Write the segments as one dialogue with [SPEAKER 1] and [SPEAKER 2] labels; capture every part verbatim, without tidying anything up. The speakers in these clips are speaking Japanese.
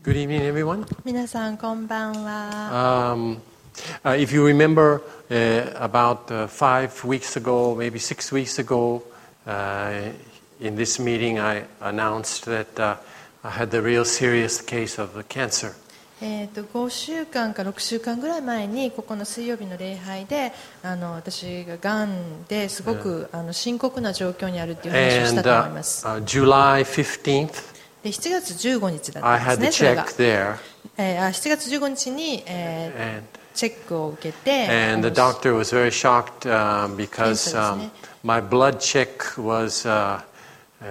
[SPEAKER 1] Good evening, everyone.
[SPEAKER 2] 皆さんこんばんは。
[SPEAKER 1] Um, uh, if you remember, uh, about uh, five weeks ago, maybe six weeks ago, uh, in this meeting, I announced that uh, I had the real serious case of cancer.
[SPEAKER 2] えー、とごしゅうかんかろくしゅうかんぐらい前にここの水曜日の礼拝であの私ががんですごく、あの深刻な状況にあるっていう話をした
[SPEAKER 1] And
[SPEAKER 2] と思い
[SPEAKER 1] uh,
[SPEAKER 2] ます。
[SPEAKER 1] uh, July fifteenth,
[SPEAKER 2] でしちがつじゅうごにちだった
[SPEAKER 1] I
[SPEAKER 2] ん
[SPEAKER 1] had
[SPEAKER 2] で
[SPEAKER 1] the
[SPEAKER 2] すね。それが
[SPEAKER 1] check there,
[SPEAKER 2] えーあしちがつじゅうごにちに、えー
[SPEAKER 1] and
[SPEAKER 2] チェックを受けて
[SPEAKER 1] and the
[SPEAKER 2] あの
[SPEAKER 1] doctor was very shocked uh, because um, my blood check was uh, uh,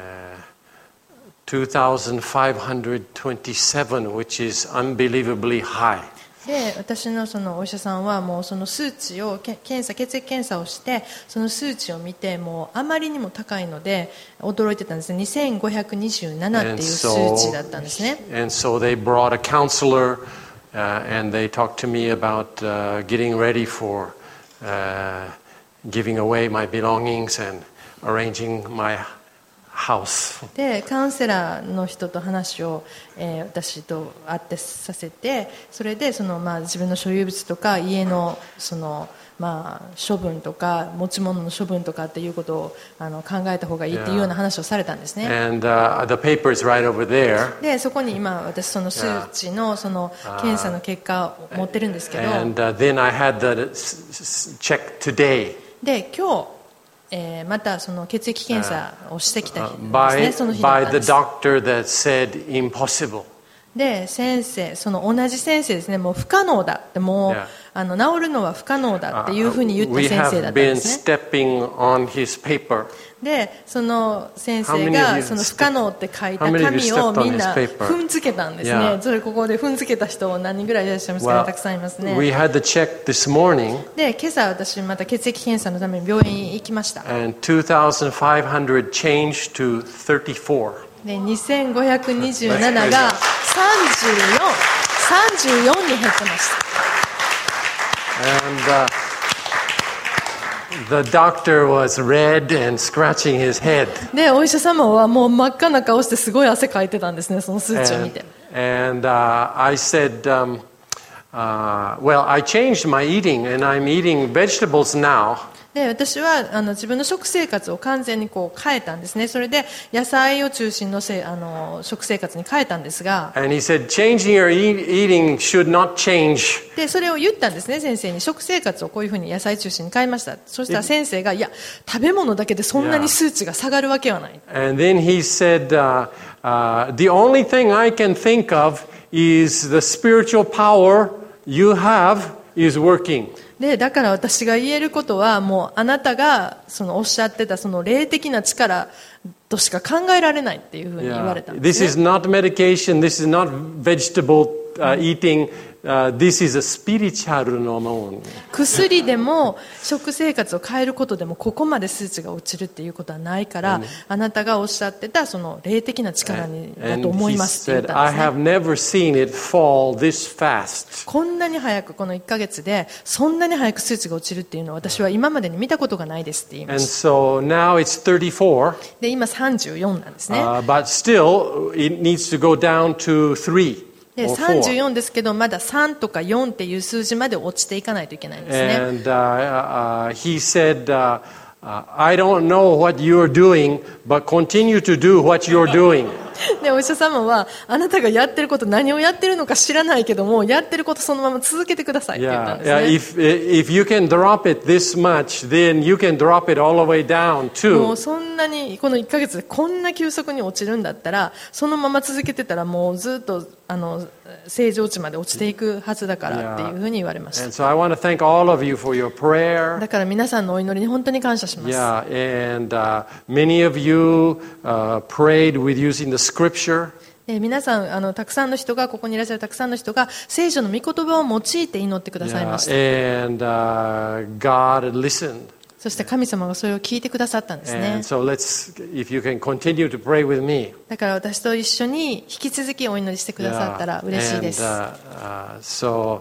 [SPEAKER 1] two thousand five hundred twenty-seven, which is unbelievably high.
[SPEAKER 2] で私のそのお医者さんはもうその数値をけ検査血液検査をしてその数値を見てもうあまりにも高いので驚いてたんですね。にせんごひゃくにじゅうななっていう
[SPEAKER 1] And
[SPEAKER 2] 数
[SPEAKER 1] so,
[SPEAKER 2] 値だったんですね。
[SPEAKER 1] and so they brought a counselor uh, and they talked to me about uh, getting ready for uh, giving away my belongings and arranging my house.
[SPEAKER 2] でカウンセラーの人と話を、えー私と会ってさせてそれでその、まあ、自分の所有物とか家のその、まあ、処分とか持ち物の処分とかっていうことをあの考えた方がいいっていうような話をされたんですね。
[SPEAKER 1] And uh, the paper is right over there.
[SPEAKER 2] でそこに今私その数値のその検査の結果を持ってるんですけど
[SPEAKER 1] And uh, then I had the s- s- check today
[SPEAKER 2] で今日、えーまたその血液検査をしてきた
[SPEAKER 1] uh,
[SPEAKER 2] 日ですね。
[SPEAKER 1] by,
[SPEAKER 2] その日だっ
[SPEAKER 1] by
[SPEAKER 2] たん
[SPEAKER 1] the
[SPEAKER 2] です。
[SPEAKER 1] doctor that said impossible.
[SPEAKER 2] で先生その同じ先生ですね。もう不可能だってもう、
[SPEAKER 1] Yeah.
[SPEAKER 2] あの治るのは不可能だっていうふうに言った
[SPEAKER 1] We
[SPEAKER 2] 先生だ
[SPEAKER 1] have
[SPEAKER 2] ったん
[SPEAKER 1] been
[SPEAKER 2] ですね。
[SPEAKER 1] stepping on his paper.
[SPEAKER 2] でその先
[SPEAKER 1] How
[SPEAKER 2] 生
[SPEAKER 1] many of
[SPEAKER 2] が
[SPEAKER 1] you
[SPEAKER 2] その不可能って書いた
[SPEAKER 1] How many of you
[SPEAKER 2] 紙を
[SPEAKER 1] stepped on
[SPEAKER 2] みんな
[SPEAKER 1] his paper?
[SPEAKER 2] 踏んづけたんですね。
[SPEAKER 1] Yeah.
[SPEAKER 2] それここで踏んづけた人何人ぐらいいらっしゃいますかね。
[SPEAKER 1] Well,
[SPEAKER 2] たくさんいます
[SPEAKER 1] we
[SPEAKER 2] ね。
[SPEAKER 1] had the check this morning,
[SPEAKER 2] で今朝私また血液検査のために病院行きました。
[SPEAKER 1] and two thousand five hundred changed to thirty-four.
[SPEAKER 2] でにせんごひゃくにじゅうなながさんじゅうよん、さんじゅうよんに減ってました。
[SPEAKER 1] And uh, the doctor was red and scratching his head.
[SPEAKER 2] でお医者様はもう真っ赤な顔してすごい汗かいてたんですね。その数値を見
[SPEAKER 1] And,
[SPEAKER 2] て。
[SPEAKER 1] and uh, I said, um, uh, well, I changed my eating, and I'm eating vegetables now.
[SPEAKER 2] で私はあの自分の食生活を完全にこう変えたんですね。それで野菜を中心のせあの食生活に変えたんですが、
[SPEAKER 1] And he said, changing your eat- eating should not change.
[SPEAKER 2] でそれを言ったんですね。先生に食生活をこういうふうに野菜中心に変えました。そしたら先生がいや食べ物だけでそんなに数値が下がるわけはない。
[SPEAKER 1] And then he said, uh, uh, the only thing I can think of is the spiritual power you have is working.
[SPEAKER 2] でだから私が言えることはもうあなたがそのおっしゃってたその霊的な力としか考えられないっていうふうに言わ
[SPEAKER 1] Yeah.
[SPEAKER 2] れたんで
[SPEAKER 1] This
[SPEAKER 2] す、ね。
[SPEAKER 1] is not medication. This is not vegetable uh, eating. Uh, this is a spiritual normal.
[SPEAKER 2] 薬でも食生活を変えることでもここまで数値が落ちるっていうことはないから、あなたがおっしゃってたその霊的な力にだ
[SPEAKER 1] And
[SPEAKER 2] と思い
[SPEAKER 1] he
[SPEAKER 2] ますって言っ
[SPEAKER 1] said,
[SPEAKER 2] た
[SPEAKER 1] I
[SPEAKER 2] んです
[SPEAKER 1] have
[SPEAKER 2] ね。
[SPEAKER 1] never seen it fall this fast.
[SPEAKER 2] こんなに早くこのいっかげつでそんなに早く数値が落ちるっていうのは私は今までに見たことがないですって言いま
[SPEAKER 1] And
[SPEAKER 2] した。
[SPEAKER 1] so now it's thirty-four,
[SPEAKER 2] で今さんじゅうよんなんですね。
[SPEAKER 1] uh, but still it needs to go down to three
[SPEAKER 2] で
[SPEAKER 1] or
[SPEAKER 2] さんじゅう
[SPEAKER 1] four.
[SPEAKER 2] よんですけどまださんとかよんっていう数字まで落ちていかないといけないんですね。
[SPEAKER 1] And uh, uh, he said, uh, uh, I don't know what you're doing, but continue to do what you're doing.
[SPEAKER 2] でお医者様はあなたがやってること何をやってるのか知らないけどもやってることそのまま続けてくださいって言ったん
[SPEAKER 1] Yeah,
[SPEAKER 2] です
[SPEAKER 1] yeah.
[SPEAKER 2] ね。
[SPEAKER 1] If if you can drop it this much, then you can drop it all the way down
[SPEAKER 2] も
[SPEAKER 1] too.
[SPEAKER 2] うそんなにこのいっかげつでこんな急速に落ちるんだったらそのまま続けてたらもうずっとあの正常値まで落ちていくはずだからっていうふうに言われまし
[SPEAKER 1] And so I want to thank all of you for your
[SPEAKER 2] た。
[SPEAKER 1] prayer.
[SPEAKER 2] だから皆さんのお祈りに本当に感謝します。
[SPEAKER 1] Yeah, and uh, many of you uh, prayed with using the scripture.
[SPEAKER 2] で皆さんあのたくさんの人がここにいらっしゃるたくさんの人が聖書の御言葉を用いて祈ってくださいました。
[SPEAKER 1] Yeah, and uh, God listened.
[SPEAKER 2] そして神様がそれを聞いてくださったんですね。
[SPEAKER 1] And so let's, if you can continue to pray with me.
[SPEAKER 2] だから私と一緒に引き続きお祈りしてくださったら嬉しいです。
[SPEAKER 1] And, uh, uh, so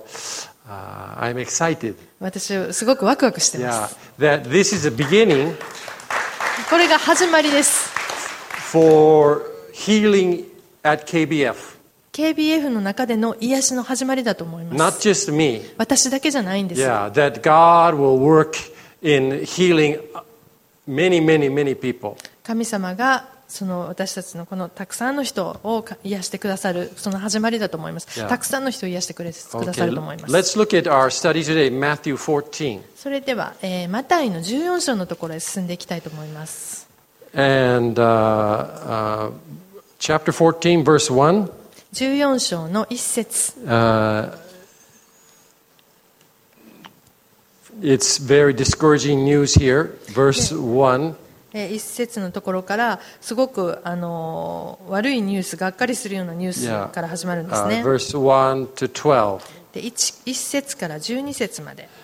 [SPEAKER 1] uh, I'm excited.
[SPEAKER 2] 私すごくワクワクしてま
[SPEAKER 1] Yeah,
[SPEAKER 2] す。
[SPEAKER 1] that this is a beginning
[SPEAKER 2] これが始まりです。
[SPEAKER 1] for healing at ケービーエフ.
[SPEAKER 2] ケービーエフ の中での癒しの始まりだと思いま
[SPEAKER 1] Not
[SPEAKER 2] す。
[SPEAKER 1] just me.
[SPEAKER 2] 私だけじゃないんです。
[SPEAKER 1] Yeah, that God will work in healing many, many, many people.
[SPEAKER 2] 神様がその私たちのこのたくさんの人を癒してくださるその始まりだと思います。
[SPEAKER 1] Yeah.
[SPEAKER 2] たくさんの人を癒してくれくださ
[SPEAKER 1] Okay,
[SPEAKER 2] ると思います。
[SPEAKER 1] let's look at our study today, Matthew fourteen.
[SPEAKER 2] それでは、えーマタイのじゅうよん章のところへ進んでいきたいと思います。
[SPEAKER 1] And uh, uh, chapter fourteen, verse one.
[SPEAKER 2] じゅうよん章の一節。
[SPEAKER 1] Uh, it's very discouraging news here. Verse one.
[SPEAKER 2] えー一節のところからすごく、あのー悪いニュース、がっかりするようなニュー
[SPEAKER 1] Yeah.
[SPEAKER 2] スから始まるんです
[SPEAKER 1] Uh,
[SPEAKER 2] ね。
[SPEAKER 1] verse one to twelve.
[SPEAKER 2] で 1, 一節からじゅうに節まで。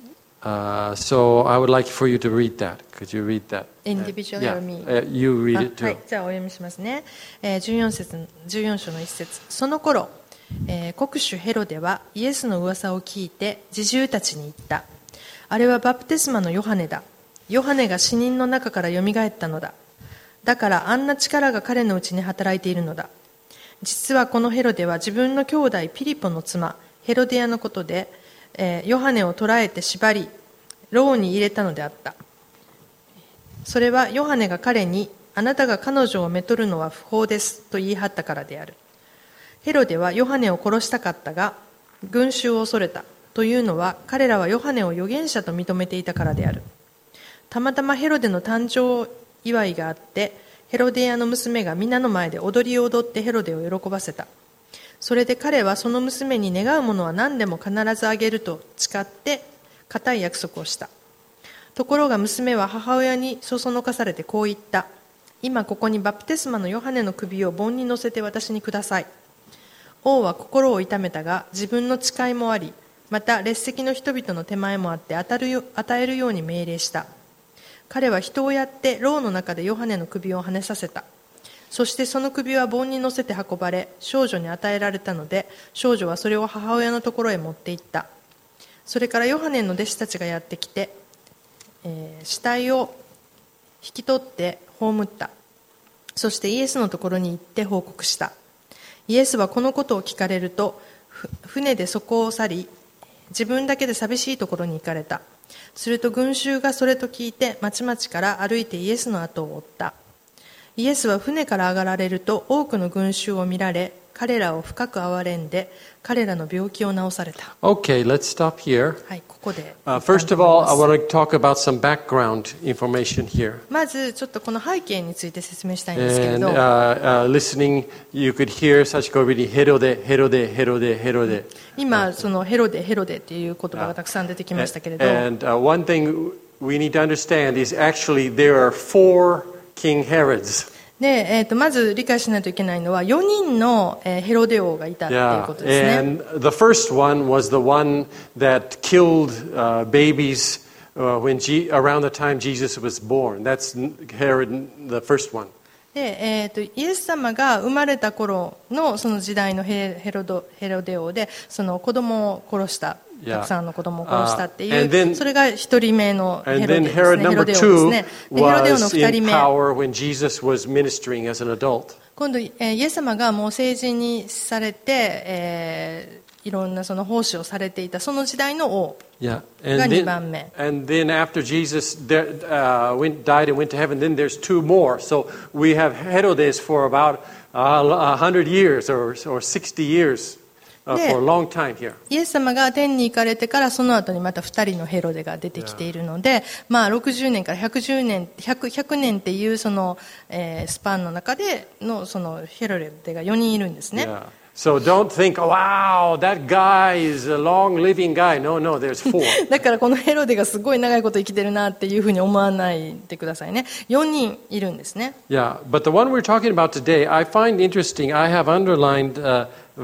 [SPEAKER 1] Uh, so I would like for you to read that. Could you read that?
[SPEAKER 2] Individually
[SPEAKER 1] Yeah.
[SPEAKER 2] or me?
[SPEAKER 1] Uh, you read it
[SPEAKER 2] あは
[SPEAKER 1] too.
[SPEAKER 2] い、じゃあお読みしますね。えーじゅうよん節、じゅうよん章の一節。その頃、えー国主ヘロデはイエスの噂を聞いて侍従たちに言った。あれはバプテスマのヨハネだ。ヨハネが死人の中からよみがえったのだ。だからあんな力が彼のうちに働いているのだ。実はこのヘロデは自分の兄弟ピリポの妻ヘロデアのことで、えーヨハネを捕らえて縛り牢に入れたのであった。それはヨハネが彼に、あなたが彼女をめとるのは不法ですと言い張ったからである。ヘロデはヨハネを殺したかったが群衆を恐れた。というのは彼らはヨハネを預言者と認めていたからである。たまたまヘロデの誕生祝いがあって、ヘロデアの娘が皆の前で踊りを踊ってヘロデを喜ばせた。それで彼はその娘に願うものは何でも必ずあげると誓って固い約束をした。ところが娘は母親にそそのかされてこう言った。今ここにバプテスマのヨハネの首を盆に乗せて私にください。王は心を痛めたが自分の誓いもあり、また列席の人々の手前もあって与えるよ与えるように命令した。彼は人をやって牢の中でヨハネの首をはねさせた。そしてその首は盆に乗せて運ばれ少女に与えられたので、少女はそれを母親のところへ持って行った。それからヨハネの弟子たちがやってきて、えー死体を引き取って葬った。そしてイエスのところに行って報告した。イエスはこのことを聞かれるとふ船でそこを去り、自分だけで寂しいところに行かれた。すると群衆がそれと聞いて町々から歩いてイエスの後を追った。イエスは船から上がられると多くの群衆を見られ、彼らを深く憐れんで彼らの病気を治された。
[SPEAKER 1] Okay, let's stop here.
[SPEAKER 2] はい、ここで
[SPEAKER 1] Uh, first of all, I want to talk about some background information here.
[SPEAKER 2] まずちょっとこの背景について説明したいんですけれ
[SPEAKER 1] And
[SPEAKER 2] ど、
[SPEAKER 1] uh, uh, listening, you could hear Sachiko reading Herode, Herode, Herode, Herode.
[SPEAKER 2] 今そのヘロデヘロデっていう言葉がたくさん出てきましたけれど、
[SPEAKER 1] And uh, one thing we need to understand is actually there are four King Herods.
[SPEAKER 2] で、えー、とまず理解しないといけないのはよにんの、えーヘロデ王がいたという
[SPEAKER 1] Yeah,
[SPEAKER 2] ことですね。
[SPEAKER 1] and the first one was the one that killed uh, babies uh, when G- around the time Jesus was born. That's Herod, the first one.
[SPEAKER 2] でえー、とイエス様が生まれた頃のその時代のヘヘロドヘロデ王で、その子供を殺した、
[SPEAKER 1] Yeah.
[SPEAKER 2] たくさんの子供を殺したっていう、
[SPEAKER 1] Uh, and then-
[SPEAKER 2] それが一人目のヘ
[SPEAKER 1] And
[SPEAKER 2] ロデ
[SPEAKER 1] then
[SPEAKER 2] ですね。
[SPEAKER 1] Herod
[SPEAKER 2] ヘロ
[SPEAKER 1] number
[SPEAKER 2] デ王です
[SPEAKER 1] two
[SPEAKER 2] ね。でヘロデ王の
[SPEAKER 1] was
[SPEAKER 2] 二人
[SPEAKER 1] in
[SPEAKER 2] 目、
[SPEAKER 1] power when Jesus was ministering as an adult.
[SPEAKER 2] 今度、えーイエス様がもう成人にされて、えーいろんなその奉仕をされていたその時代の王
[SPEAKER 1] Yeah,
[SPEAKER 2] が
[SPEAKER 1] and
[SPEAKER 2] に
[SPEAKER 1] then,
[SPEAKER 2] 番目。
[SPEAKER 1] and then after Jesus there, uh, went, died and went to heaven, then there's two more. So we have Herodes for about uh, a hundred years or or sixty years uh,
[SPEAKER 2] Yeah.
[SPEAKER 1] for a long time here.
[SPEAKER 2] イエス様が天に行かれてからその後にまたふたりのヘロデが出てきているので、まあ、ろくじゅうねんからひゃくじゅうねん ひゃく, ひゃくねんっていうその、えースパンの中でのそのヘロデがよにんいるんですね。
[SPEAKER 1] Yeah. So don't think, oh, wow, that guy is a long-living guy. No, no, there's four.
[SPEAKER 2] だからこのヘロデがすごい長いこと生きてるなっていうふうに思わないでくださいね。よにんいるんですね。
[SPEAKER 1] Yeah, but the one we're talking about today, I find interesting. I have underlined uh,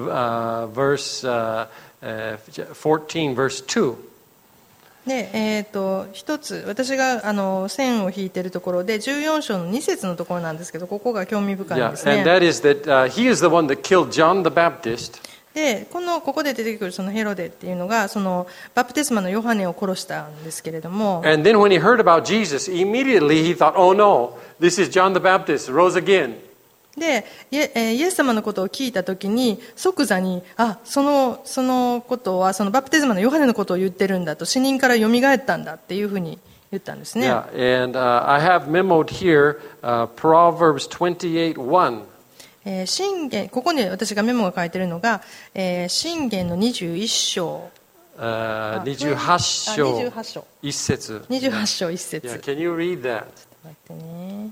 [SPEAKER 1] uh, verse uh, uh, fourteen, verse two.
[SPEAKER 2] で、えー、と一つ私があの線を引いているところでじゅうよん章のに節のところなんですけど、ここが興味深いん
[SPEAKER 1] Yeah,
[SPEAKER 2] ですね。
[SPEAKER 1] and that is that uh, he is the one that killed John the Baptist.
[SPEAKER 2] でこのここで出てくるそのヘロデっていうのがそのバプテスマのヨハネを殺したんですけれども、
[SPEAKER 1] And then when he heard about Jesus, immediately he thought, oh no, this is John the Baptist, rose again.
[SPEAKER 2] で、イエえーイエス様のことを聞いたときに、即座に、あ、その、そのことは、そのバプテスマのヨハネのことを言ってるんだと、死人から蘇ったんだっていうふうに言ったんですね。
[SPEAKER 1] Yeah, and uh, I have memoed here uh, Proverbs twenty-eight one.
[SPEAKER 2] えー箴言、ここに私がメモが書いてるのが、えー箴言のにじゅういっ章。
[SPEAKER 1] Uh, にじゅうはち章
[SPEAKER 2] にじゅうはち章。
[SPEAKER 1] 一節。
[SPEAKER 2] にじゅうはち章一節。
[SPEAKER 1] Yeah, can you read that?
[SPEAKER 2] 待ってね。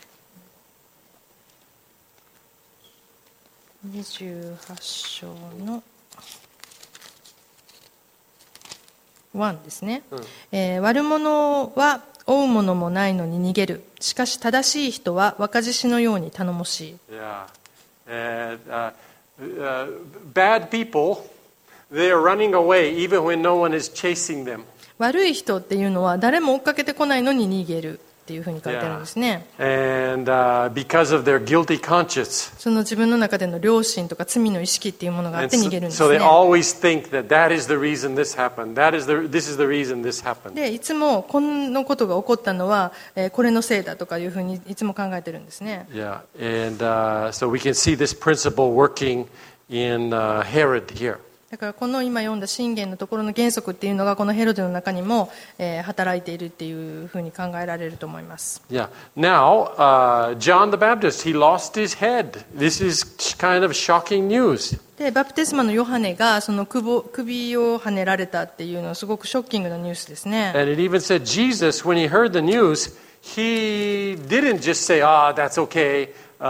[SPEAKER 2] にじゅうはち章のいちですね、
[SPEAKER 1] うん
[SPEAKER 2] えー悪者は追うものもないのに逃げる。しかし正しい人は若獅子のように頼もしい。
[SPEAKER 1] Yeah. And uh, uh, bad people, they are running away even when no one is chasing them.
[SPEAKER 2] 悪い人っていうのは誰も追っかけてこないのに逃げるっていうふうに書いてあるんですね。
[SPEAKER 1] And uh, because of their guilty conscience.
[SPEAKER 2] その自分の中での良心とか罪の意識っていうものがあっ
[SPEAKER 1] And
[SPEAKER 2] て
[SPEAKER 1] so,
[SPEAKER 2] 逃げるんです
[SPEAKER 1] so they
[SPEAKER 2] ね。
[SPEAKER 1] always think that that is the reason this happened. That is the, this is the reason this happened.
[SPEAKER 2] でいつもこのことが起こったのは、えーこれのせいだとかいうふうにいつも考えてるんですね。
[SPEAKER 1] Yeah. And uh, so we can see this principle working in uh, Herod here.
[SPEAKER 2] だからこの今読んだ箴言のところの原則っていうのがこのヘロデの中にも、えー働いているっていうふうに考えられると思います。
[SPEAKER 1] Yeah. Now, uh, John the Baptist, he lost his head. This is kind of shocking news.
[SPEAKER 2] でバプテスマのヨハネがその首首をはねられたっていうのはすごくショッキングなニュースですね。
[SPEAKER 1] And it even said Jesus, when he heard the news, he didn't just say, ah, that's okay,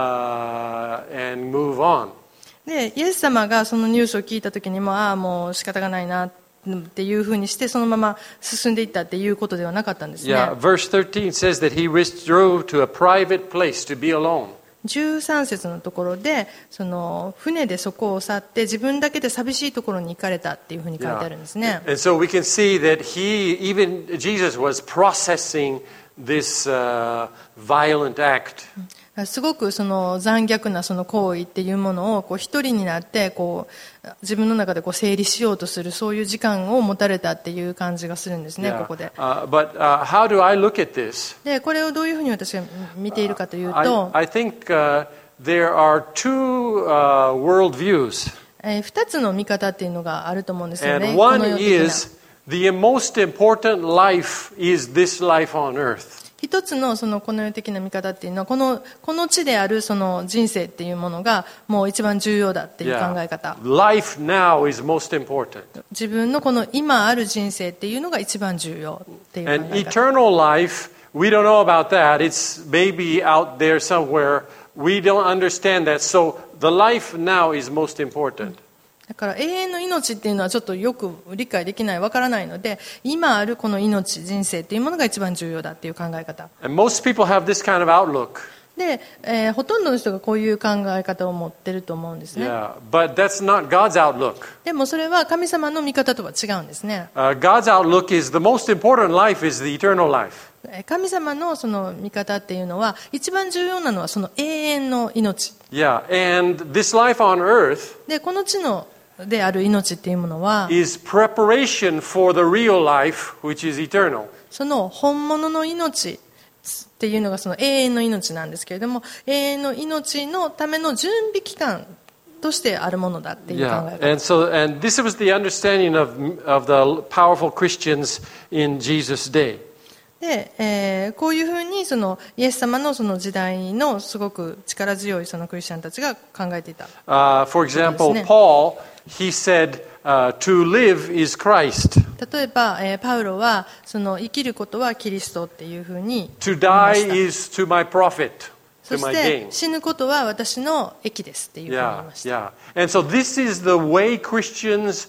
[SPEAKER 1] uh, and move on.
[SPEAKER 2] でイエス様がそのニュースを聞いた時にもああもう仕方がないなっていうふうにしてそのまま進んでいったっていうことではなかったんですね。
[SPEAKER 1] Yeah, verse thirteen says that he withdrew to a private place to be alone.
[SPEAKER 2] じゅうさん節のところでその船でそこを去って自分だけで寂しいところに行かれたっていうふうに書いてあるんですね。
[SPEAKER 1] And so we can see that he, even Jesus, was processing this uh, violent act.
[SPEAKER 2] すごくその残虐なその行為っていうものをこう一人になってこう自分の中でこう整理しようとするそういう時間を持たれたっていう感じがするんですね、
[SPEAKER 1] Yeah.
[SPEAKER 2] ここで。
[SPEAKER 1] Uh, but uh, how do I look at this?
[SPEAKER 2] でこれをどういうふうに私が見ているかという
[SPEAKER 1] I,
[SPEAKER 2] と、
[SPEAKER 1] I think uh, there are two uh, world views.
[SPEAKER 2] えー、二つの見方っていうのがあると思うんですよね。
[SPEAKER 1] And
[SPEAKER 2] こ
[SPEAKER 1] one
[SPEAKER 2] の世的な
[SPEAKER 1] is the most important life is this life on earth.
[SPEAKER 2] 一つのそのこの世的な見方っていうのはこのこの地であるその人生っていうものがもう一番重要だっていう考え方。
[SPEAKER 1] Life now is most important.
[SPEAKER 2] 自分のこの今ある人生っていうのが一番重要っていう考
[SPEAKER 1] And
[SPEAKER 2] え方。
[SPEAKER 1] eternal life, we don't know about that. It's maybe out there somewhere. We don't understand that. So the life now is most important.
[SPEAKER 2] だから永遠の命っていうのはちょっとよく理解できないわからないので今あるこの命人生っていうものが一番重要だっていう考え方
[SPEAKER 1] And most people have this kind of outlook.
[SPEAKER 2] で、えーほとんどの人がこういう考え方を持ってると思うんですね。
[SPEAKER 1] Yeah, but that's not God's outlook.
[SPEAKER 2] でもそれは神様の見方とは違うんですね。
[SPEAKER 1] Uh, God's outlook is the most important life is the eternal life.
[SPEAKER 2] えー神様のその見方っていうのは一番重要なのはその永遠の命
[SPEAKER 1] Yeah, and this life on earth
[SPEAKER 2] でこの地のである命っていうものは
[SPEAKER 1] is preparation for the real life, which is eternal.
[SPEAKER 2] その本物の命っていうのがその永遠の命なんですけれども永遠の命のための準備期間としてあるものだっていう考
[SPEAKER 1] Yeah,
[SPEAKER 2] え方
[SPEAKER 1] and so and this was the understanding of of the powerful Christians in Jesus' day.
[SPEAKER 2] で、えーこういうふうにそのイエス様のその時代のすごく力強いそのクリスチャンたちが考えていた。
[SPEAKER 1] Uh, for example,
[SPEAKER 2] Yes,
[SPEAKER 1] Paul, he said, uh, "To live is Christ.
[SPEAKER 2] 例えば、えーパウロはその生きることはキリストっていうふうに
[SPEAKER 1] To
[SPEAKER 2] 言いまし
[SPEAKER 1] die
[SPEAKER 2] た。
[SPEAKER 1] is to my profit,
[SPEAKER 2] そ
[SPEAKER 1] to
[SPEAKER 2] し
[SPEAKER 1] my
[SPEAKER 2] て
[SPEAKER 1] gain."
[SPEAKER 2] 死ぬことは私の益ですっていうふうに言い
[SPEAKER 1] Yeah,
[SPEAKER 2] ました。
[SPEAKER 1] yeah. And so this is the way Christians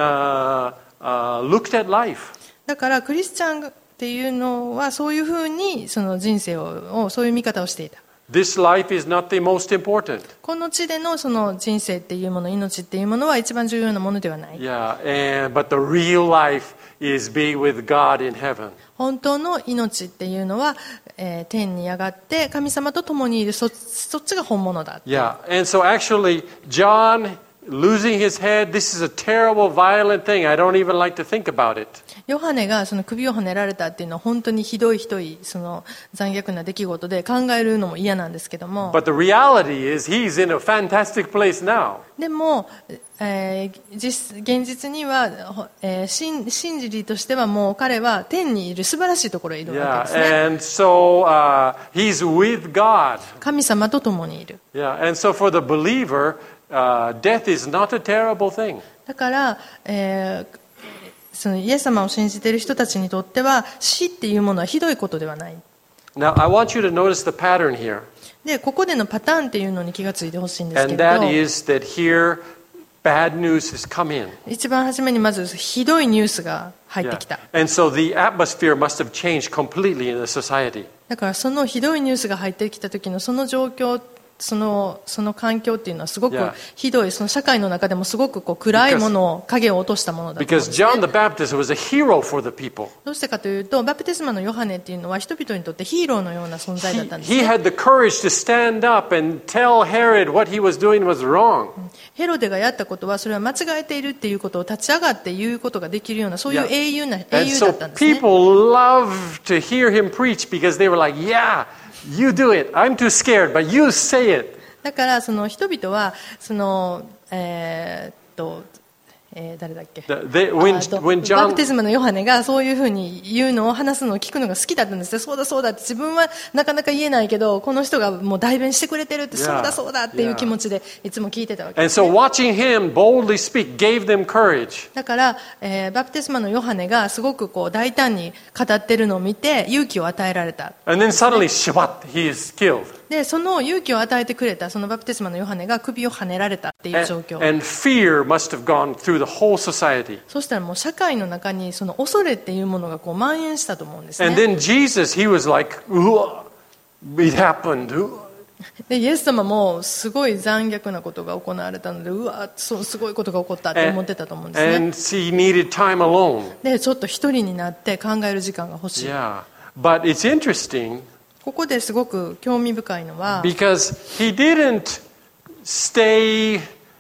[SPEAKER 1] uh, uh, looked at life.
[SPEAKER 2] だからクリスチャンっていうのはそういうふうにその人生をそういう見方をしていた。
[SPEAKER 1] This life is not the most important.
[SPEAKER 2] この地でのその人生っていうもの、命っていうものは一番重要なものではない。
[SPEAKER 1] Yeah, and but the real life is being with God in heaven.
[SPEAKER 2] 本当の命っていうのは、えー天に上がって神様と共にいるそそっちが本物だ。
[SPEAKER 1] Yeah, and so actually, John losing his head, this is a terrible, violent thing. I don't even like to think about it.
[SPEAKER 2] ヨハネがその首をはねられたっていうのは本当にひどいひどいその残虐な出来事で考えるのも嫌なんですけども、
[SPEAKER 1] But the reality is he's in a fantastic place now.
[SPEAKER 2] でも、えー、実現実には、えー、真, 真理としてはもう彼は天にいる素晴らしいところにいるわ
[SPEAKER 1] Yeah,
[SPEAKER 2] けですね。
[SPEAKER 1] and so uh, he's with God.
[SPEAKER 2] 神様と共にいる。
[SPEAKER 1] Yeah, and so for the believer, uh, death is not a terrible thing.
[SPEAKER 2] だから、えーそのイエス様を信じている人たちにとっては死っていうものはひどいことではない。
[SPEAKER 1] Now, I want you to notice the pattern here.
[SPEAKER 2] でここでのパターンっていうのに気がついてほしいんですけ
[SPEAKER 1] And
[SPEAKER 2] れ
[SPEAKER 1] that
[SPEAKER 2] ど、
[SPEAKER 1] is that here, bad news has come in.
[SPEAKER 2] 一番初めにまずひどいニュースが入ってきた。
[SPEAKER 1] And so the atmosphere must have changed completely in the society.
[SPEAKER 2] だからそのひどいニュースが入ってきた時のその状況、そのその環境っていうのはすごく
[SPEAKER 1] Yeah.
[SPEAKER 2] ひどい、その社会の中でもすごくこう暗いものを影を落としたものだと思うん
[SPEAKER 1] Because
[SPEAKER 2] ですね。
[SPEAKER 1] John the Baptist was a hero for the people.
[SPEAKER 2] どうしてかというと、バプテスマのヨハネっていうのは人々にとってヒーローのような存在だ
[SPEAKER 1] He,
[SPEAKER 2] ったんです
[SPEAKER 1] he
[SPEAKER 2] ね。
[SPEAKER 1] had the courage to stand up and tell Herod what he was doing was wrong.
[SPEAKER 2] ヘロデがやったことはそれは間違えているっていうことを立ち上がって言うことができるような、そういう
[SPEAKER 1] Yeah.
[SPEAKER 2] 英雄な、英
[SPEAKER 1] And
[SPEAKER 2] 雄だ
[SPEAKER 1] so
[SPEAKER 2] ったんですね。
[SPEAKER 1] people loved to hear him preach because they were like, yeah, you do it. I'm too scared, but you say it.
[SPEAKER 2] だからその人々はその、えーっとえー誰だっけ、
[SPEAKER 1] The- they- when-
[SPEAKER 2] あと
[SPEAKER 1] when
[SPEAKER 2] バプ
[SPEAKER 1] John-
[SPEAKER 2] テスマのヨハネがそういうふうに言うのを話すのを聞くのが好きだったんですよ。そうだそうだって、自分はなかなか言えないけどこの人がもう代弁してくれてるって、
[SPEAKER 1] Yeah.
[SPEAKER 2] そうだそうだっていう気持ちでいつも聞いてたわけで
[SPEAKER 1] And
[SPEAKER 2] す、
[SPEAKER 1] so
[SPEAKER 2] ね。
[SPEAKER 1] watching him boldly speak gave them courage.
[SPEAKER 2] だから、えーバプテスマのヨハネがすごくこう大胆に語ってるのを見て勇気を与えられた。
[SPEAKER 1] And then suddenly, shabat, he is killed.
[SPEAKER 2] でその勇気を与えてくれたそのバプテスマのヨハネが首をはねられたっていう状
[SPEAKER 1] And,
[SPEAKER 2] 況。
[SPEAKER 1] and fear must have gone through the whole society.
[SPEAKER 2] そしたらもう社会の中にその恐れっていうものがこう蔓延したと思うんです
[SPEAKER 1] And
[SPEAKER 2] ね。
[SPEAKER 1] then Jesus, he was like, "Ugh, it happened. Ugh."
[SPEAKER 2] でイエス様もすごい残虐なことが行われたので、うわそうすごいことが起こったって思ってたと思うんですね。
[SPEAKER 1] And he needed time alone.
[SPEAKER 2] でちょっと一人になって考える時間が欲しい。
[SPEAKER 1] Yeah. But it's interesting
[SPEAKER 2] ここですごく興味深いのは、
[SPEAKER 1] because he didn't stay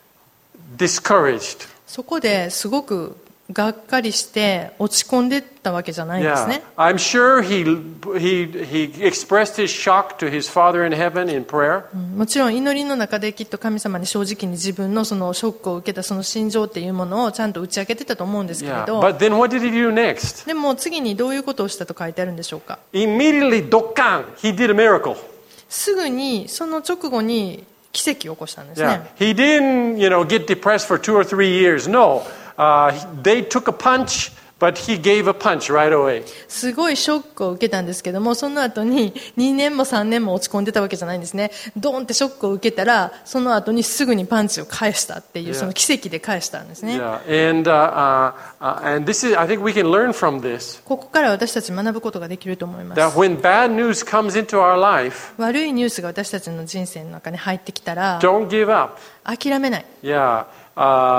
[SPEAKER 1] discouraged.
[SPEAKER 2] そこですごくがっかりして落ち込んでったわけじゃないんです
[SPEAKER 1] Yeah.
[SPEAKER 2] ね。
[SPEAKER 1] I'm sure he, he, he expressed his shock to his Father in heaven in prayer.
[SPEAKER 2] うんもちろん祈りの中できっと神様に正直に自分のそのショックを受けたその心情っていうものをちゃんと打ち明けてたと思うんですけれ
[SPEAKER 1] Yeah.
[SPEAKER 2] ど、
[SPEAKER 1] But then what did he do next?
[SPEAKER 2] でも次にどういうことをしたと書いてあるんでしょうか。
[SPEAKER 1] Immediately, dokkan, he did a miracle.
[SPEAKER 2] すぐにその直後に奇跡を起こしたんです
[SPEAKER 1] Yeah.
[SPEAKER 2] ね。
[SPEAKER 1] He didn't, you know, get depressed for two or three years. No. Uh, they took a punch, but he gave a punch right away.
[SPEAKER 2] すごいショックを受けたんですけども、その後ににねんもさんねんも落ち込んでたわけじゃないんですね。ドーンってショックを受けたらその後にすぐにパンチを返したっていう、
[SPEAKER 1] Yeah.
[SPEAKER 2] その奇跡で返したんですね。
[SPEAKER 1] Yeah. And, uh, uh, uh, and this is, I think we can learn from this
[SPEAKER 2] ここから私たち学ぶことができると思いま
[SPEAKER 1] that
[SPEAKER 2] す。
[SPEAKER 1] when bad news comes into our life,
[SPEAKER 2] 悪いニュースが私たちの人生の中に入ってきたら
[SPEAKER 1] don't give up.
[SPEAKER 2] 諦めない。
[SPEAKER 1] Yeah. Uh,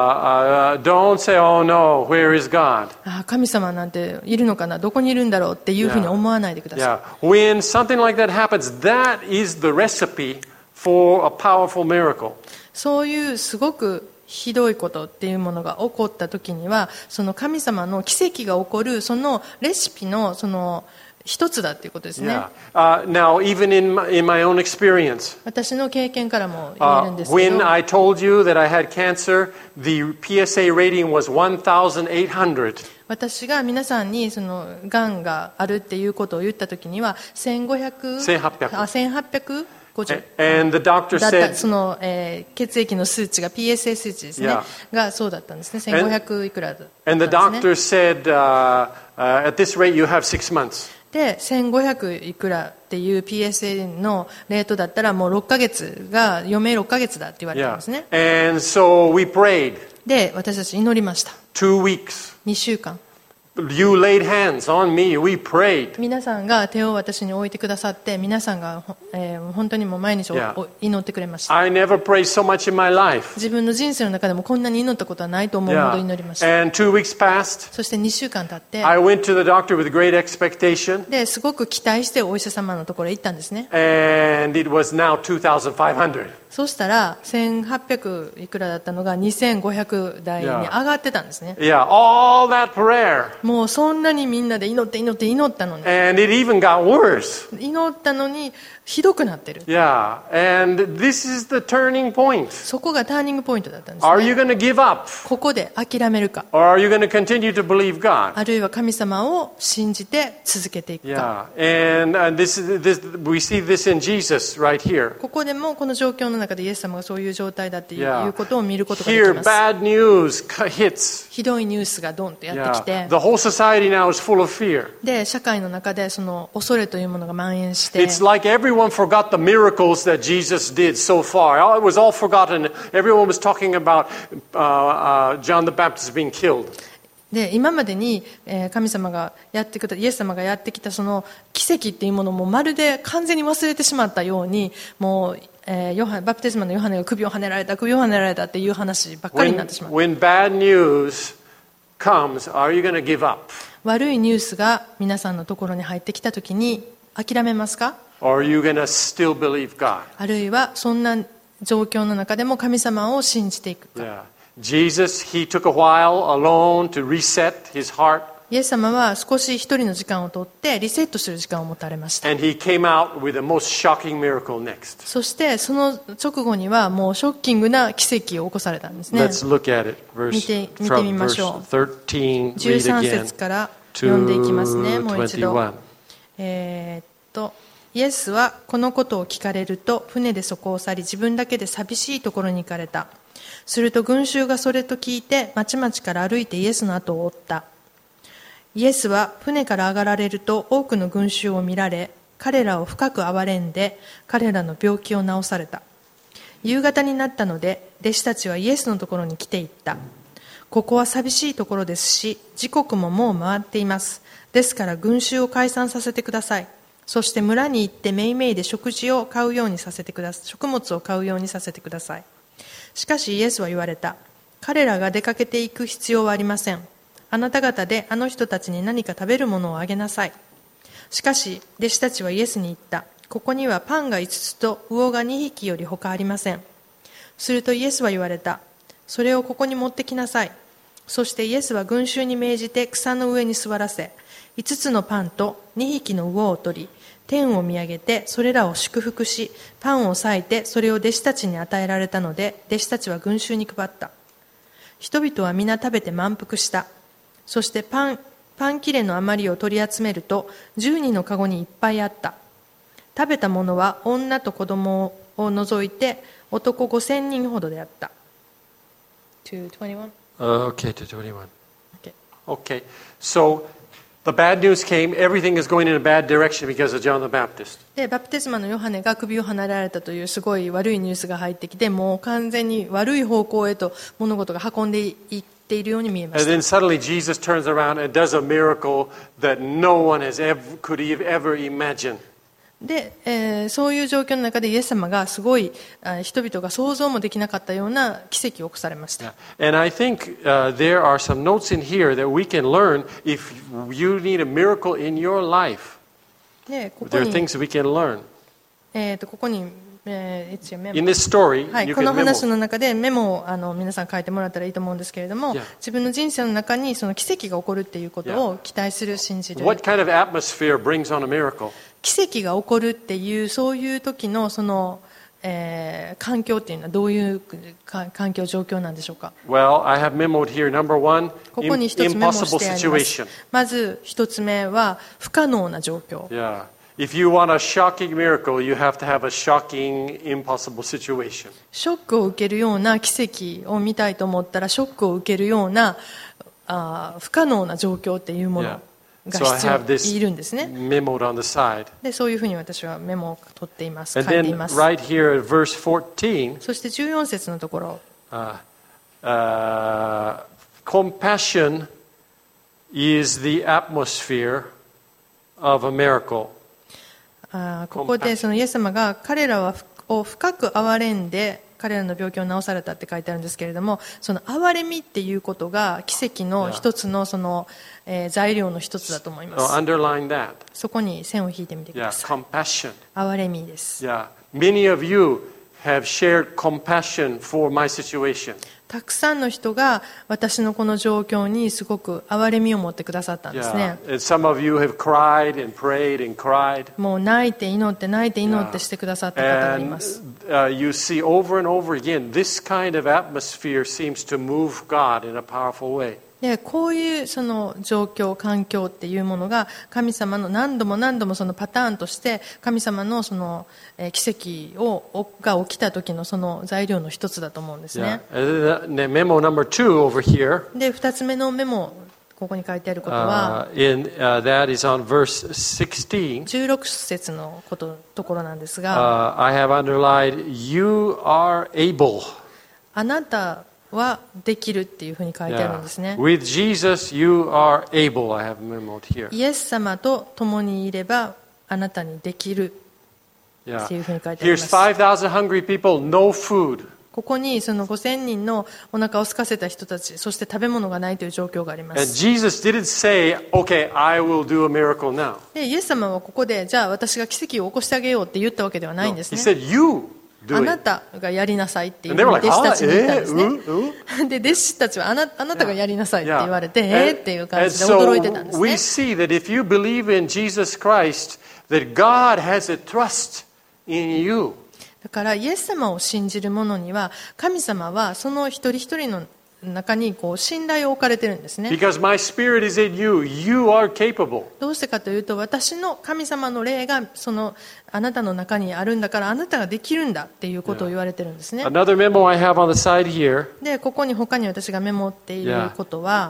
[SPEAKER 1] uh, don't say, oh no, where is God?
[SPEAKER 2] ああ神様なんているのかな、どこにいるんだろうっていうふうに思わないでください。
[SPEAKER 1] Yeah. When something like that happens, that is the recipe for a powerful miracle.
[SPEAKER 2] そういうすごくひどいことっていうものが起こった時には、その神様の奇跡が起こるそのレシピのその一つだっていうことですね。
[SPEAKER 1] Yeah. Uh, now, even in my, in my own experience,
[SPEAKER 2] 私の経験からも言える
[SPEAKER 1] uh,
[SPEAKER 2] んですけど、
[SPEAKER 1] when I told you that I had cancer, the P S A rating was one thousand eight hundred.
[SPEAKER 2] 私が皆さんにそのがんがあるっていうことを言った時にはせんごひゃく、
[SPEAKER 1] せんはっぴゃく
[SPEAKER 2] あせんはっぴゃくごじゅう
[SPEAKER 1] And the doctor
[SPEAKER 2] だった
[SPEAKER 1] said,
[SPEAKER 2] その、えー血液の数値が ピーエスエー 数値ですね、
[SPEAKER 1] Yeah.
[SPEAKER 2] がそうだったんですね。せんごひゃくいくらだったん
[SPEAKER 1] and the
[SPEAKER 2] ですね。
[SPEAKER 1] doctor said, uh, uh, at this rate, you have six months.
[SPEAKER 2] でせんごひゃくいくらっていう ピーエスエー のレートだったらもうろっかげつが余命ろっかげつだって言われたん
[SPEAKER 1] Yeah.
[SPEAKER 2] ですね。
[SPEAKER 1] And so we prayed
[SPEAKER 2] で私たち祈りました。
[SPEAKER 1] two weeks.
[SPEAKER 2] にしゅうかん
[SPEAKER 1] You laid hands on me. We prayed.
[SPEAKER 2] 皆さんが手を私に置いてくださって皆さんが、えー本当にもう毎日お
[SPEAKER 1] Yeah.
[SPEAKER 2] お祈ってくれました。
[SPEAKER 1] I never prayed so much in my life.
[SPEAKER 2] 自分の人生の中でもこんなに祈ったことはないと思うほど
[SPEAKER 1] Yeah.
[SPEAKER 2] 祈りました。
[SPEAKER 1] And two weeks passed.
[SPEAKER 2] そしてにしゅうかん経って
[SPEAKER 1] I went to the doctor with great expectation,
[SPEAKER 2] ですごく期待してお医者様のところへ行ったんですね。
[SPEAKER 1] and it was now two thousand five hundred.
[SPEAKER 2] そしたらせんはっぴゃくいくらだったのがにせんごひゃくだいに上がってたんですね。
[SPEAKER 1] Yeah, all that prayer.
[SPEAKER 2] もうそんなにみんなで祈って祈って祈ったのに
[SPEAKER 1] And it even got worse.
[SPEAKER 2] 祈ったのにひどくなってる。
[SPEAKER 1] Yeah, and this is the turning point.
[SPEAKER 2] そこがターニングポイントだったんです
[SPEAKER 1] Are
[SPEAKER 2] ね。
[SPEAKER 1] you going to give up?
[SPEAKER 2] ここで諦めるか、
[SPEAKER 1] Or are you going to continue to believe God?
[SPEAKER 2] あるいは神様を信じて続けていくか。
[SPEAKER 1] Yeah, and uh, this, is- this, we see this in Jesus right here.
[SPEAKER 2] ここでもこの状況の中でイエス様がそういう状態だっていう
[SPEAKER 1] Yeah.
[SPEAKER 2] いうことを見ることができ
[SPEAKER 1] Here,
[SPEAKER 2] ます。
[SPEAKER 1] bad news c- hits.
[SPEAKER 2] ひどいニュースがドンとやってき
[SPEAKER 1] Yeah,
[SPEAKER 2] て、
[SPEAKER 1] the whole society now is full of fear.
[SPEAKER 2] で社会の中でその恐れというものが蔓延して、
[SPEAKER 1] It's like everyone forgot the miracles that Jesus did so far. It was all forgotten. Everyone was talking about uh, uh, John the Baptist being killed.
[SPEAKER 2] で今までに、えー神様がやってきたイエス様がやってきたその奇跡っていうものもまるで完全に忘れてしまったように、もう、えーヨハバプテスマのヨハネが首をはねられた首をはねられたっていう話ばっかりに
[SPEAKER 1] When,
[SPEAKER 2] なってしまった。
[SPEAKER 1] when bad news comes, are you going to give up?
[SPEAKER 2] 悪いニュースが皆さんのところに入ってきたときに諦めますか、
[SPEAKER 1] Or are you going to still believe God?
[SPEAKER 2] あるいはそんな状況の中でも神様を信じていくか。
[SPEAKER 1] Yeah. Jesus, he took a while alone to reset his heart,
[SPEAKER 2] イエス様は少し一人の時間をとってリセットする時間を持たれました。
[SPEAKER 1] and he came out with the most shocking miracle next.
[SPEAKER 2] そしてその直後にはもうショッキングな奇跡を起こされたんですね。
[SPEAKER 1] Let's look at it. Verse,
[SPEAKER 2] 見て、見て
[SPEAKER 1] from
[SPEAKER 2] みま
[SPEAKER 1] verse
[SPEAKER 2] しょう。
[SPEAKER 1] thirteen,
[SPEAKER 2] じゅう
[SPEAKER 1] read
[SPEAKER 2] さん
[SPEAKER 1] again
[SPEAKER 2] 節から読んでいきますね。
[SPEAKER 1] to
[SPEAKER 2] もう一度。
[SPEAKER 1] twenty-one.
[SPEAKER 2] えーっとイエスはこのことを聞かれると船でそこを去り自分だけで寂しいところに行かれた。すると群衆がそれと聞いて町々から歩いてイエスの後を追った。イエスは船から上がられると多くの群衆を見られ、彼らを深く憐れんで彼らの病気を治された。夕方になったので弟子たちはイエスのところに来ていった。ここは寂しいところですし、時刻ももう回っています。ですから群衆を解散させてください。そして村に行ってめいめいで食事を買うようにさせてください。食物を買うようにさせてください。しかしイエスは言われた。彼らが出かけていく必要はありません。あなた方であの人たちに何か食べるものをあげなさい。しかし弟子たちはイエスに言った。ここにはパンがいつつと魚がにひきより他ありません。するとイエスは言われた。それをここに持ってきなさい。そしてイエスは群衆に命じて草の上に座らせ、いつつのパンとにひきの魚を取り、天を見上げてそれらを祝福し、パンを裂いてそれを弟子たちに与えられたので、弟子たちは群衆に配った。人々は皆食べて満腹した。そしてパン、パン切れの余りを取り集めると、十人のかごにいっぱいあった。食べたものは女と子供を除いて男ごせんにんほどであった。to twenty-one?
[SPEAKER 1] Okay, to twenty-one.
[SPEAKER 2] Okay.
[SPEAKER 1] Okay, so the bad news came. Everything is going in a bad direction because of John the Baptist.
[SPEAKER 2] でバプテスマのヨハネが首を離れられたというすごい悪いニュースが入ってきて、もう完全に悪い方向へと物事が運んでいっているように見えま
[SPEAKER 1] And
[SPEAKER 2] した。
[SPEAKER 1] then suddenly Jesus turns around and does a miracle that no one has ever could ever imagine.
[SPEAKER 2] で、えーそういう状況の中でイエス様がすごいあ人々が想像もできなかったような奇跡を起こされました。
[SPEAKER 1] And I think uh, there are some notes in here that we can learn if you need a miracle in your life.
[SPEAKER 2] でここ
[SPEAKER 1] There are
[SPEAKER 2] に、
[SPEAKER 1] things we can learn.
[SPEAKER 2] えーとここに、えー、一応メモ
[SPEAKER 1] In this story,
[SPEAKER 2] はい、
[SPEAKER 1] you
[SPEAKER 2] この
[SPEAKER 1] can
[SPEAKER 2] 話
[SPEAKER 1] memo.
[SPEAKER 2] の中でメモをあの皆さん書いてもらったらいいと思うんですけれども、
[SPEAKER 1] Yeah.
[SPEAKER 2] 自分の人生の中にその奇跡が起こるっていうことを期待する、信じる。
[SPEAKER 1] What kind of atmosphere brings on a miracle?
[SPEAKER 2] 奇跡が起こるっていうそういう時のその、えー環境っていうのはどういうか環境状況なんでしょうか。
[SPEAKER 1] Well, I have memoed here number one,
[SPEAKER 2] ここに一つメモ
[SPEAKER 1] impossible
[SPEAKER 2] してあります
[SPEAKER 1] situation.
[SPEAKER 2] まず一つ目は不可能な状況。
[SPEAKER 1] Yeah. If you want a shocking miracle, you have to have a shocking, impossible situation.
[SPEAKER 2] ショックを受けるような奇跡を見たいと思ったらショックを受けるようなあ不可能な状況っていうもの
[SPEAKER 1] Yeah.
[SPEAKER 2] が
[SPEAKER 1] So I
[SPEAKER 2] 必要
[SPEAKER 1] have this
[SPEAKER 2] いるんですね。
[SPEAKER 1] memoed on the side.
[SPEAKER 2] でそういうふうに私はメモを取っています。書
[SPEAKER 1] And
[SPEAKER 2] いてい
[SPEAKER 1] then
[SPEAKER 2] ます。
[SPEAKER 1] right here at verse fourteen,
[SPEAKER 2] そしてじゅうよん節のところ、
[SPEAKER 1] uh, uh, compassion is the atmosphere of a miracle.
[SPEAKER 2] あーここでそのイエス様が彼らはを深く憐れんで彼らの病気を治されたって書いてあるんですけれども、その憐れみっていうことが奇跡の一つのその、えー材料の一つだと思いま
[SPEAKER 1] Uh,
[SPEAKER 2] す。
[SPEAKER 1] underline that.
[SPEAKER 2] そこに線を引いてみてく
[SPEAKER 1] Yeah,
[SPEAKER 2] ださい。
[SPEAKER 1] compassion.
[SPEAKER 2] 憐れみです。
[SPEAKER 1] Yeah. Many of you have shared compassion for my situation.
[SPEAKER 2] たくさんの人が私のこの状況にすごく憐れみを持ってくださったんですね。
[SPEAKER 1] Yeah. And some of you have cried and prayed and cried.
[SPEAKER 2] もう泣いて祈って泣いて祈ってしてくださった方がいま
[SPEAKER 1] And
[SPEAKER 2] す。
[SPEAKER 1] uh, you see over and over again, this kind of atmosphere seems to move God in a powerful way.
[SPEAKER 2] でこういうその状況環境っていうものが神様の何度も何度もそのパターンとして神様のそのえー奇跡をが起きた時のその材料の一つだと思うんですね。
[SPEAKER 1] Yeah. And then memo number two over here,
[SPEAKER 2] で二つ目のメモここに書いてあることは
[SPEAKER 1] uh, in, uh, that is on verse sixteen.
[SPEAKER 2] じゅうろく節のことところなんですが、
[SPEAKER 1] Uh, I have underlined, you are able.
[SPEAKER 2] あなたはできるっていうふうに書いてあるんですね。
[SPEAKER 1] With Jesus, you are able. I have memoed here.
[SPEAKER 2] イエス様と共にいればあなたにできる
[SPEAKER 1] Yeah.
[SPEAKER 2] っていうふうに書いてありま
[SPEAKER 1] Here's
[SPEAKER 2] す。
[SPEAKER 1] five thousand hungry people, no food.
[SPEAKER 2] ここにそのごせんにんのお腹を空かせた人たち、そして食べ物がないという状況がありま
[SPEAKER 1] And
[SPEAKER 2] す。
[SPEAKER 1] Jesus didn't say, okay, I will do a miracle now.
[SPEAKER 2] でイエス様はここでじゃあ私が奇跡を起こしてあげようって言ったわけではないん
[SPEAKER 1] No.
[SPEAKER 2] です
[SPEAKER 1] He
[SPEAKER 2] ね。
[SPEAKER 1] said, you
[SPEAKER 2] あ
[SPEAKER 1] do
[SPEAKER 2] な
[SPEAKER 1] it.
[SPEAKER 2] たがやりなさいっていう
[SPEAKER 1] And
[SPEAKER 2] ふ
[SPEAKER 1] they
[SPEAKER 2] う
[SPEAKER 1] were
[SPEAKER 2] に
[SPEAKER 1] like,
[SPEAKER 2] 弟子たちに言ったん
[SPEAKER 1] eh,
[SPEAKER 2] ですね。
[SPEAKER 1] uh, uh.
[SPEAKER 2] で弟子たちはあなあなたがやりなさいって
[SPEAKER 1] Yeah.
[SPEAKER 2] 言われて、
[SPEAKER 1] And-
[SPEAKER 2] えーっていう感
[SPEAKER 1] and
[SPEAKER 2] じで驚いてたん
[SPEAKER 1] so
[SPEAKER 2] です
[SPEAKER 1] we
[SPEAKER 2] ね。
[SPEAKER 1] see that if you believe in Jesus Christ, that God has a trust in you.
[SPEAKER 2] だからイエス様を信じる者には神様はその一人一人の中にこう信頼を置かれてるんですね。
[SPEAKER 1] Because my spirit is in you, you are capable.
[SPEAKER 2] どうしてかというと私の神様の霊がそのあなたの中にあるんだからあなたができるんだっていうことを言われてるんですね。
[SPEAKER 1] Another memo I have on the side here,
[SPEAKER 2] でここに他に私がメモっていることは、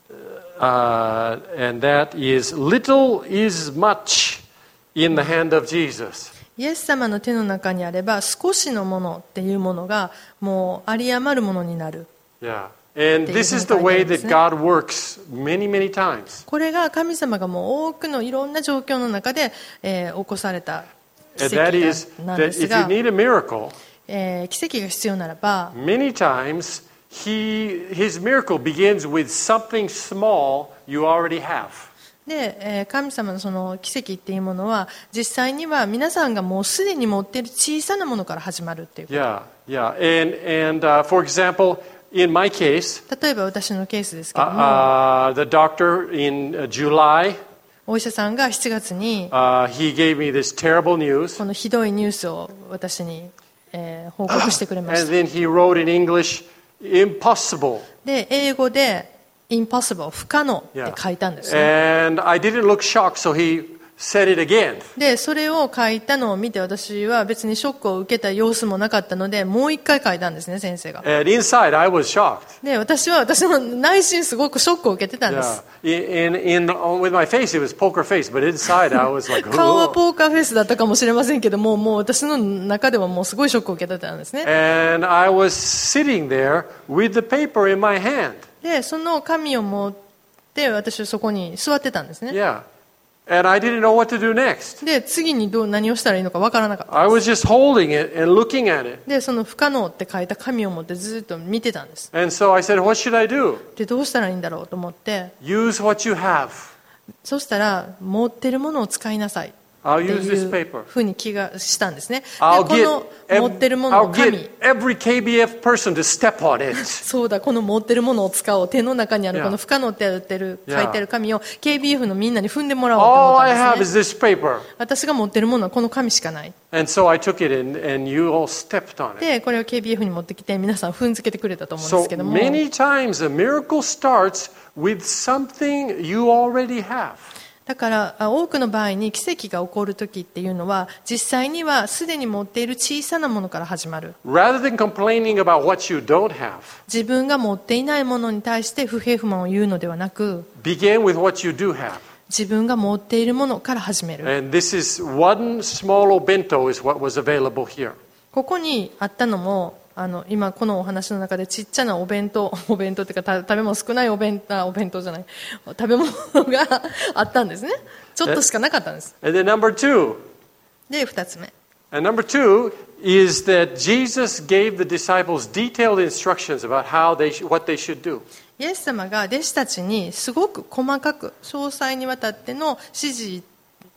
[SPEAKER 1] uh, and that is little is much in the hand of Jesus.
[SPEAKER 2] イエス様の手の中にあれば少しのものっていうものがもう有り余るものになる。
[SPEAKER 1] Yeah. And this is the way that God works many, many times.
[SPEAKER 2] これが神様がもう多くのいろんな状況の中で、えー起こされた
[SPEAKER 1] And
[SPEAKER 2] 奇
[SPEAKER 1] that is
[SPEAKER 2] 跡なん
[SPEAKER 1] that
[SPEAKER 2] です
[SPEAKER 1] if you
[SPEAKER 2] が、
[SPEAKER 1] need a miracle,
[SPEAKER 2] えー奇跡が必要ならば
[SPEAKER 1] many times he, his miracle begins with something small you already have.
[SPEAKER 2] で、えー神様のその奇跡っていうものは実際には皆さんがもうすでに持っている小さなものから始まるっていう。
[SPEAKER 1] Yeah, yeah. And, and uh, for example, in my case,
[SPEAKER 2] 例えば私のケースですけ
[SPEAKER 1] uh,
[SPEAKER 2] ども、
[SPEAKER 1] uh, the doctor in uh, July,
[SPEAKER 2] お医者さんがしちがつに
[SPEAKER 1] uh, he gave me this terrible news.
[SPEAKER 2] このひどいニュースを私に、えー報告してくれまし
[SPEAKER 1] And
[SPEAKER 2] た。
[SPEAKER 1] then he wrote in English, impossible.
[SPEAKER 2] で英語で impossible 不可能って書いたんですね。
[SPEAKER 1] And I didn't look shocked, so he said it again.
[SPEAKER 2] でそれを書いたのを見て私は別にショックを受けた様子もなかったのでもう一回書いたんですね、先生が。
[SPEAKER 1] And inside, I was shocked.
[SPEAKER 2] で私は私の内心すごくショックを受けてたんで
[SPEAKER 1] Yeah.
[SPEAKER 2] す。
[SPEAKER 1] In, in, with my face, it was poker face, but inside, I was like,
[SPEAKER 2] 顔は
[SPEAKER 1] "Whoa."
[SPEAKER 2] ポーカーフェイスだったかもしれませんけども、もう私の中ではもうすごいショックを受けてたんですね。
[SPEAKER 1] And I was sitting there with the paper in my hand.
[SPEAKER 2] でその紙を持って私はそこに座ってたんですね。
[SPEAKER 1] Yeah. And I didn't know what to do next.
[SPEAKER 2] で次にどう何をしたらいいのかわからなかった。
[SPEAKER 1] I was just holding it and looking at it.
[SPEAKER 2] でその不可能って書いた紙を持ってずっと見てたんです。
[SPEAKER 1] And so I said, what should I do?
[SPEAKER 2] でどうしたらいいんだろうと思って、
[SPEAKER 1] Use what you have.
[SPEAKER 2] そしたら持ってるものを使いなさい。
[SPEAKER 1] I'll
[SPEAKER 2] って
[SPEAKER 1] use
[SPEAKER 2] い
[SPEAKER 1] this
[SPEAKER 2] う
[SPEAKER 1] paper.
[SPEAKER 2] ふうに気がしたんですね。で
[SPEAKER 1] I'll
[SPEAKER 2] こ
[SPEAKER 1] get,
[SPEAKER 2] の持ってるもの
[SPEAKER 1] ev-
[SPEAKER 2] を
[SPEAKER 1] I'll
[SPEAKER 2] 紙
[SPEAKER 1] get every K B F person to step on it.
[SPEAKER 2] そうだ、この持ってるものを使おう。手の中にある
[SPEAKER 1] Yeah.
[SPEAKER 2] この不可能って言ってる、
[SPEAKER 1] Yeah.
[SPEAKER 2] 書いてる紙を ケービーエフ のみんなに踏んでもらおうと
[SPEAKER 1] All
[SPEAKER 2] 思っ
[SPEAKER 1] I
[SPEAKER 2] たん
[SPEAKER 1] have
[SPEAKER 2] ですね。
[SPEAKER 1] is this paper.
[SPEAKER 2] 私が持ってるものはこの紙しかない。
[SPEAKER 1] And so I took it and, and you all stepped on it.
[SPEAKER 2] で、これを ケービーエフ に持ってきて皆さん踏んづけてくれたと思うんで
[SPEAKER 1] So
[SPEAKER 2] すけども。
[SPEAKER 1] many times a miracle starts with something you already have.
[SPEAKER 2] だからあ多くの場合に奇跡が起こる時っていうのは実際にはすでに持っている小さなものから始まる。
[SPEAKER 1] Rather than complaining about what you don't have,
[SPEAKER 2] 自分が持っていないものに対して不平不満を言うのではなく、
[SPEAKER 1] begin with what you do have.
[SPEAKER 2] 自分が持っているものから始める。
[SPEAKER 1] And this is one small obento is what was available here.
[SPEAKER 2] ここにあったのもあの今このお話の中でちっちゃなお弁当お弁当っていうかた食べ物少ないお弁あお弁当じゃない食べ物があったんですね。ちょっとしかなかったんです。
[SPEAKER 1] And then number two,
[SPEAKER 2] で二つ目
[SPEAKER 1] and number two is that Jesus gave the disciples detailed instructions about how they sh- what they should do.
[SPEAKER 2] イエス様が弟子たちにすごく細かく詳細にわたっての指示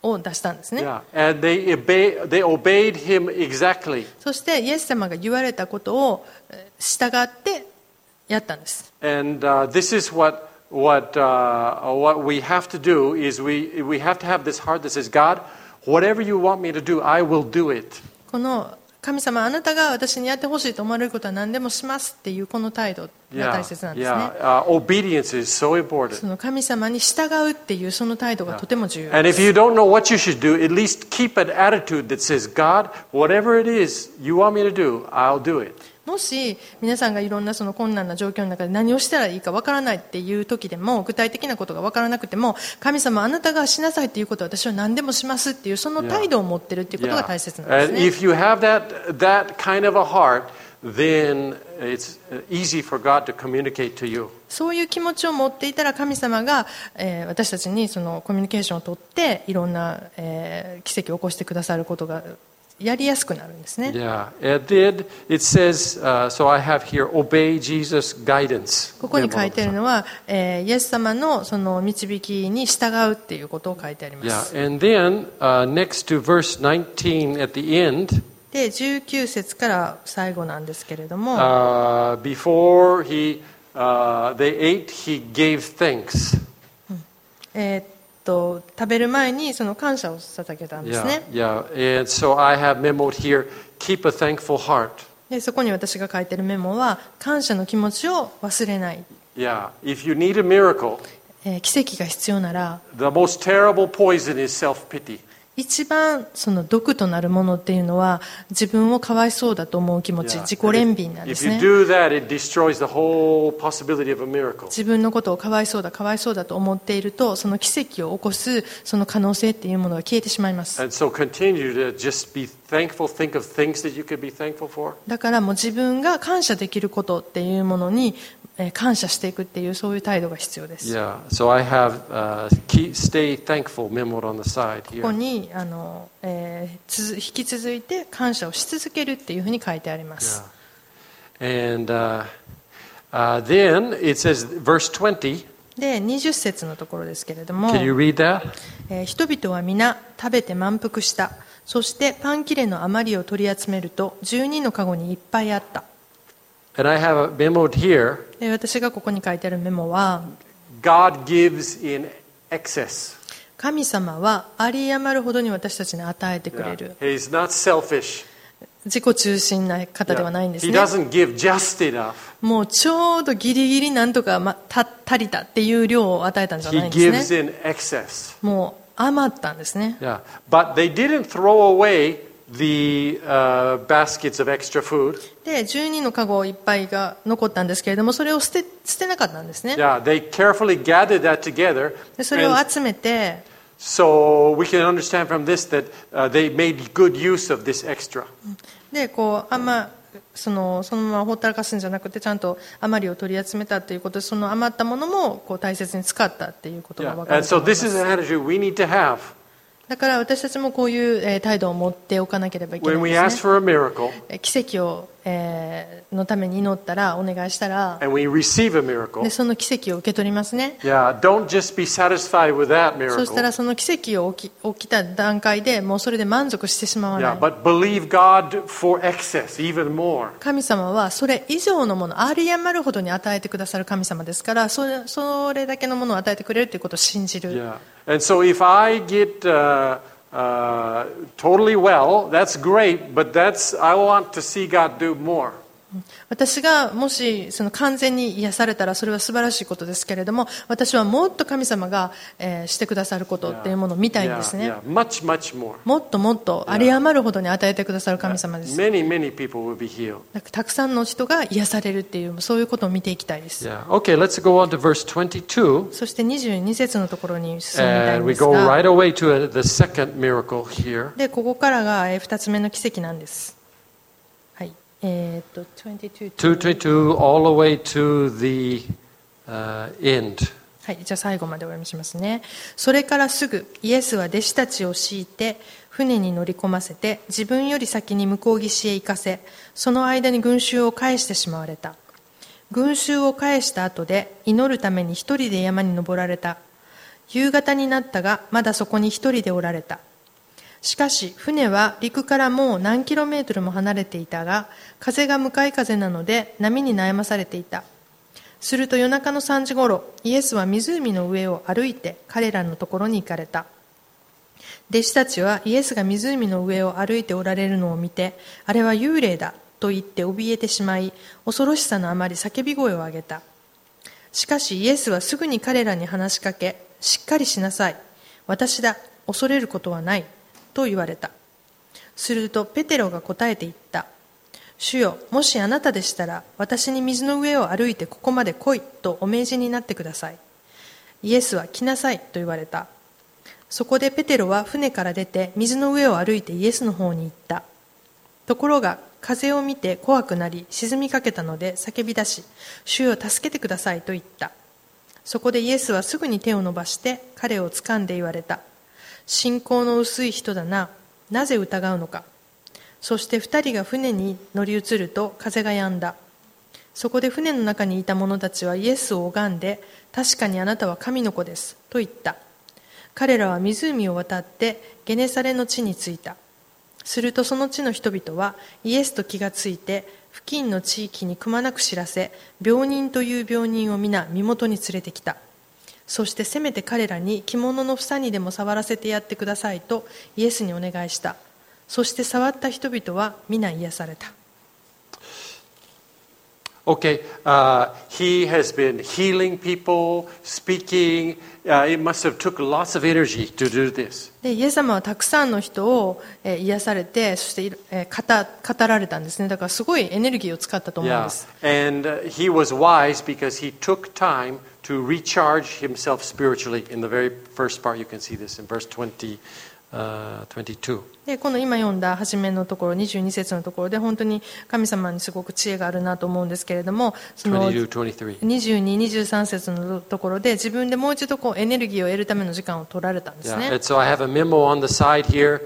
[SPEAKER 2] を出したんですね。
[SPEAKER 1] Yeah, and they obey, they obeyed him exactly.
[SPEAKER 2] そしてイエス様が言われたことを従ってやったんです。
[SPEAKER 1] And uh, this is what what uh, what we have to do is we we have to have this heart that says, God, whatever you want me to do, I will do it.
[SPEAKER 2] この神様、あなたが私にやってほしいと思われることは何でもしますっていうこの態度が
[SPEAKER 1] Yeah,
[SPEAKER 2] 大切なんですね。
[SPEAKER 1] yeah. Uh, obedience is so important.
[SPEAKER 2] その神様に従うっていうその態度がとても重要
[SPEAKER 1] And
[SPEAKER 2] で
[SPEAKER 1] if
[SPEAKER 2] す。
[SPEAKER 1] you don't know what you should do, at least keep an attitude that says, God, whatever it is you want me to do, I'll do it.
[SPEAKER 2] もし皆さんがいろんなその困難な状況の中で何をしたらいいかわからないっていう時でも、具体的なことがわからなくても、神様、あなたがしなさいっていうことは私は何でもしますっていうその態度を持ってるっていうことが大切なんです
[SPEAKER 1] And
[SPEAKER 2] ね。
[SPEAKER 1] if you have that that kind of a heart, then it's easy for God to communicate to you.
[SPEAKER 2] そういう気持ちを持っていたら神様が、えー私たちにそのコミュニケーションをとっていろんな、えー奇跡を起こしてくださることがやりやすくなるんですね。
[SPEAKER 1] Yeah, it did. It says, uh, so I have here, obey Jesus' guidance.
[SPEAKER 2] ここに書いてあるのは、えーイエス様のその導きに従うっていうことを書いてありま
[SPEAKER 1] Yeah,
[SPEAKER 2] す。
[SPEAKER 1] and then uh, next to verse nineteen at the end,
[SPEAKER 2] でじゅうきゅう節から最後なんですけれども、
[SPEAKER 1] uh, before he uh, they ate, he gave thanks.
[SPEAKER 2] えーっと食べる前にその感謝を捧げたんです
[SPEAKER 1] Yeah,
[SPEAKER 2] ね。
[SPEAKER 1] yeah. And so I have memoed here, keep a thankful heart.
[SPEAKER 2] でそこに私が書いてるメモは、感謝の気持ちを忘れない、
[SPEAKER 1] Yeah, if you need a miracle,
[SPEAKER 2] えー奇跡が必要なら
[SPEAKER 1] the most terrible poison is self-pity.
[SPEAKER 2] 一番その毒となるものっていうのは自分をかわいそうだと思う気持ち、
[SPEAKER 1] Yeah.
[SPEAKER 2] 自己憐憫なんで
[SPEAKER 1] If
[SPEAKER 2] す
[SPEAKER 1] you
[SPEAKER 2] ね。
[SPEAKER 1] do that, it destroys the whole possibility of a miracle.
[SPEAKER 2] 自分のことをかわいそうだかわいそうだと思っていると、その奇跡を起こすその可能性っていうものが消えてしまいます。
[SPEAKER 1] And so continue to just be thankful, think of things that you could be thankful for.
[SPEAKER 2] だからもう自分が感謝できることっていうものにえー感謝していくっていうそういう態度が必要です。
[SPEAKER 1] Yeah, so I have uh, keep, stay thankful memoed on the side
[SPEAKER 2] ここ
[SPEAKER 1] here.
[SPEAKER 2] にあの、えーつづ引き続いて感謝をし続けるっていうふうに書いてあります。
[SPEAKER 1] Yeah. And uh, uh, then it says, verse twenty,
[SPEAKER 2] でにじゅっ節のところですけれども、
[SPEAKER 1] can you read that?
[SPEAKER 2] えー人々は皆食べて満腹した。そしてパン切れの余りを取り集めるとじゅうにのかごにいっぱいあった。
[SPEAKER 1] And I have memoed here,
[SPEAKER 2] で私がここに書いてあるメモは、
[SPEAKER 1] God gives in excess.
[SPEAKER 2] 神様は有り余るほどに私たちに与えてく
[SPEAKER 1] Yeah.
[SPEAKER 2] れる。
[SPEAKER 1] He's not selfish.
[SPEAKER 2] 自己中心な方ではないんです
[SPEAKER 1] He
[SPEAKER 2] ね。
[SPEAKER 1] doesn't give just enough.
[SPEAKER 2] もうちょうどギリギリなんとか、ま、た足りたっていう量を与えたんじゃな
[SPEAKER 1] He
[SPEAKER 2] いんです
[SPEAKER 1] gives
[SPEAKER 2] ね。
[SPEAKER 1] in excess.
[SPEAKER 2] もう余ったんですね。
[SPEAKER 1] Yeah. But they didn't throw away the uh, baskets of extra food.
[SPEAKER 2] でじゅうにのかごいっぱいが残ったんですけれども、それを捨て捨てなかったんですね。
[SPEAKER 1] Yeah, they carefully gathered that together.
[SPEAKER 2] でそれを
[SPEAKER 1] And
[SPEAKER 2] 集めて、
[SPEAKER 1] so we can understand from this that uh, they made good use of this extra.
[SPEAKER 2] でこうあんまそのそのままほったらかすんじゃなくて、ちゃんと余りを取り集めたということで、その余ったものもこう大切に使ったっていうことが
[SPEAKER 1] Yeah.
[SPEAKER 2] 分かる
[SPEAKER 1] And
[SPEAKER 2] と
[SPEAKER 1] so
[SPEAKER 2] 思いま
[SPEAKER 1] this is
[SPEAKER 2] す。
[SPEAKER 1] an attitude we need to have
[SPEAKER 2] だから私たちもこういうえー態度を持っておかなければいけない
[SPEAKER 1] when
[SPEAKER 2] ん
[SPEAKER 1] we
[SPEAKER 2] で
[SPEAKER 1] ask
[SPEAKER 2] すね。
[SPEAKER 1] for a miracle
[SPEAKER 2] え奇跡を、えーのために祈ったら、お願いしたら、
[SPEAKER 1] and we receive a miracle.
[SPEAKER 2] でその奇跡を受け取りますね。
[SPEAKER 1] Yeah, don't just be satisfied with that
[SPEAKER 2] そしたら
[SPEAKER 1] miracle.
[SPEAKER 2] その奇跡を起き起きた段階でもうそれで満足してしまわな
[SPEAKER 1] Yeah,
[SPEAKER 2] い。
[SPEAKER 1] but believe God for excess, even more.
[SPEAKER 2] 神様はそれ以上のもの、有り余るほどに与えてくださる神様ですから、それそれだけのものを与えてくれるということを信じる。
[SPEAKER 1] Yeah. And so if I get uh, uh, totally well, that's great, but that's I want to see God do more.
[SPEAKER 2] 私がもしその完全に癒されたらそれは素晴らしいことですけれども、私はもっと神様が、えーしてくださることっていうものを見たいん
[SPEAKER 1] Yeah,
[SPEAKER 2] ですね。
[SPEAKER 1] yeah, much, much more.
[SPEAKER 2] もっともっと有り余るほどに与えてくださる神様です。
[SPEAKER 1] Many, many people will be healed.
[SPEAKER 2] だからたくさんの人が癒されるっていう、そういうことを見ていきたいです。
[SPEAKER 1] Yeah. Okay, let's go on to verse twenty-two.
[SPEAKER 2] そしてにじゅうに節のところに進みたい
[SPEAKER 1] And
[SPEAKER 2] ん
[SPEAKER 1] we
[SPEAKER 2] です
[SPEAKER 1] go
[SPEAKER 2] が、
[SPEAKER 1] right away to uh, the second miracle here.
[SPEAKER 2] でここからがえー二つ目の奇跡なんです。はい。えーっとにじゅうに
[SPEAKER 1] twenty-two all the way to the uh, end.
[SPEAKER 2] はい、じゃあ最後までお読みしますね。それからすぐイエスは弟子たちを強いて船に乗り込ませて、自分より先に向こう岸へ行かせ、その間に群衆を返してしまわれた。群衆を返した後で祈るために一人で山に登られた。夕方になったがまだそこに一人でおられた。 しかし船は陸からもう何キロメートルも離れていたが、風が向かい風なので波に悩まされていた。すると夜中のさんじごろ、イエスは湖の上を歩いて彼らのところに行かれた。弟子たちはイエスが湖の上を歩いておられるのを見て、あれは幽霊だと言って怯えてしまい、恐ろしさのあまり叫び声を上げた。しかしイエスはすぐに彼らに話しかけ、しっかりしなさい。私だ。恐れることはない。と言われた。するとペテロが答えて言った。主よ、もしあなたでしたら、私に水の上を歩いてここまで来いとお命じになってください。イエスは来なさいと言われた。そこでペテロは船から出て水の上を歩いてイエスの方に行った。ところが風を見て怖くなり沈みかけたので叫び出し、主よ助けてくださいと言った。そこでイエスはすぐに手を伸ばして彼を掴んで言われた。信仰の薄い人だな。なぜ疑うのか。そして二人が船に乗り移ると風が止んだ。そこで船の中にいた者たちはイエスを拝んで、確かにあなたは神の子ですと言った。彼らは湖を渡ってゲネサレの地に着いた。するとその地の人々はイエスと気がついて、付近の地域にくまなく知らせ、病人という病人を皆身元に連れてきた。そしてせめて彼らに着物の房にでも触らせてやってくださいとイエスにお願いした。そして触った人々は皆癒された。
[SPEAKER 1] Okay, uh, he has been healing people, speaking. Uh, it must have took lots of energy to do this.
[SPEAKER 2] でイエス様はたくさんの人を、えー、癒されて、そして、えー、語, 語られたんですね。だからすごいエネルギーを使ったと思うんです。
[SPEAKER 1] Yeah. And uh, he was wise because he took time to recharge himself spiritually. In the very first part, you can see this in verse twenty, uh, twenty-two.
[SPEAKER 2] でこの今読んだ初めのところにじゅうに節のところで本当に神様にすごく知恵があるなと思うんですけれども、そのにじゅうに、にじゅうさん節のところで自分でもう一度こうエネルギーを得るための時間を取られたんですね。
[SPEAKER 1] Yeah. And so I have a memo on the side here.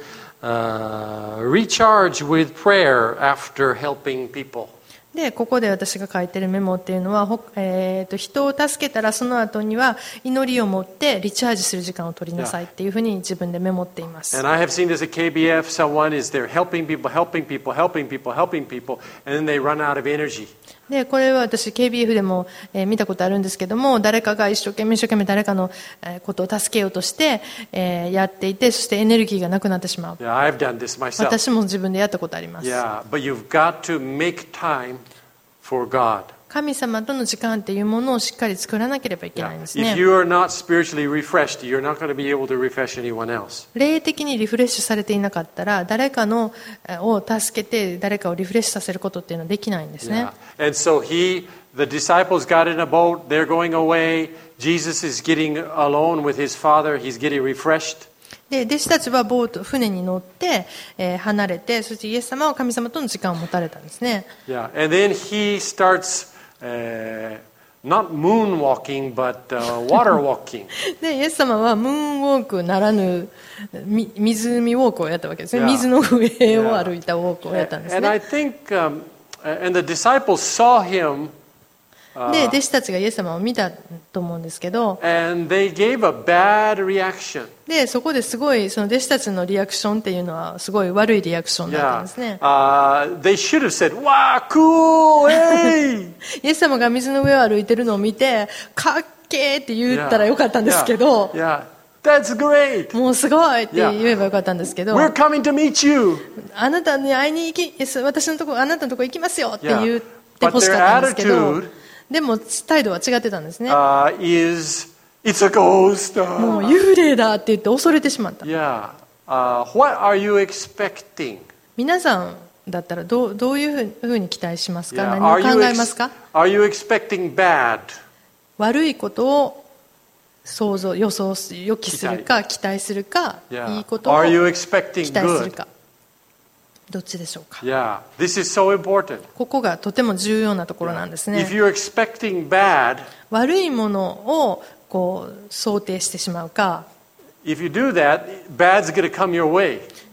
[SPEAKER 1] Uh, recharge with prayer after helping people.
[SPEAKER 2] でここで私が書いてるメモっていうのは、えー、と人を助けたらその後には祈りを持ってリチャージする時間を取りなさいっていうふうに自分でメモっています。
[SPEAKER 1] And I have seen this at K B F. Someone is there helping people, helping people, helping people, helping people, and then they run out of energy.
[SPEAKER 2] でこれは私 ケービーエフ でも、えー、見たことあるんですけども、誰かが一生懸命一生懸命誰かの、えー、ことを助けようとして、えー、やっていて、そしてエネルギーがなくなってしまう。
[SPEAKER 1] Yeah, I've done this myself.
[SPEAKER 2] 私も自分でやったことあります。
[SPEAKER 1] Yeah, but you've got to make time for God.
[SPEAKER 2] 神様との時間っていうものをしっかり作らなければいけないんですね。
[SPEAKER 1] If you are not spiritually refreshed, you're not going to be able to refresh anyone else.
[SPEAKER 2] 霊的にリフレッシュされていなかったら、誰かのを助けて誰かをリフレッシュさせることっていうのはできないんですね。
[SPEAKER 1] Yeah. And so he, the disciples got in a boat, they're going away. Jesus is getting alone with his Father. He's getting refreshed.
[SPEAKER 2] で弟子たちはボート船に乗って、えー、離れて、そしてイエス様は神様との時間を持たれたんですね。
[SPEAKER 1] Yeah, and then he starts uh, not moonwalking but uh, water walking.
[SPEAKER 2] でイエス様はムーンウォークならぬみ湖ウォークをやったわけですね。
[SPEAKER 1] Yeah.
[SPEAKER 2] 水の上を歩いたウォークをやったんです
[SPEAKER 1] And
[SPEAKER 2] ね。
[SPEAKER 1] I think, um, and the disciples saw him.
[SPEAKER 2] で弟子たちがイエス様を見たと思うんですけど、
[SPEAKER 1] And they gave a bad reaction.
[SPEAKER 2] でそこですごいその弟子たちのリアクションっていうのはすごい悪いリアクションだったんですね。
[SPEAKER 1] Yeah. Uh, they should have said, "Wow, cool, hey!"
[SPEAKER 2] イエス様が水の上を歩いてるのを見て、かっけーって言ったらよかったんですけど、
[SPEAKER 1] yeah. Yeah. That's great.
[SPEAKER 2] もうすごいって言えばよかったんですけど、
[SPEAKER 1] We're coming to meet you.
[SPEAKER 2] あなたに会いに行き、私のところあなたのところ行きますよって言ってほしかったんですけど、でも態度は違ってたんですね。
[SPEAKER 1] Uh, is it's a ghost.
[SPEAKER 2] もう幽霊だって言って恐れてしまった。
[SPEAKER 1] Yeah. Uh, what are you expecting?
[SPEAKER 2] 皆さんだったらどう、どういうふうに期待しますか？
[SPEAKER 1] Yeah.
[SPEAKER 2] 何を
[SPEAKER 1] Are
[SPEAKER 2] 考
[SPEAKER 1] you
[SPEAKER 2] えますか？
[SPEAKER 1] Are you expecting bad?
[SPEAKER 2] 悪いことを想像、予想する、予期するか、期待するか、
[SPEAKER 1] Yeah.
[SPEAKER 2] いいことを
[SPEAKER 1] Are
[SPEAKER 2] 期
[SPEAKER 1] you
[SPEAKER 2] 待
[SPEAKER 1] expecting
[SPEAKER 2] する
[SPEAKER 1] good?
[SPEAKER 2] か。どっちでしょうか。
[SPEAKER 1] Yeah. This is so important.
[SPEAKER 2] ここがとても重要なところなんですね。
[SPEAKER 1] If you're expecting bad,
[SPEAKER 2] 悪いものをこう想定してしまうか、
[SPEAKER 1] if you do that, bad's going to come your way.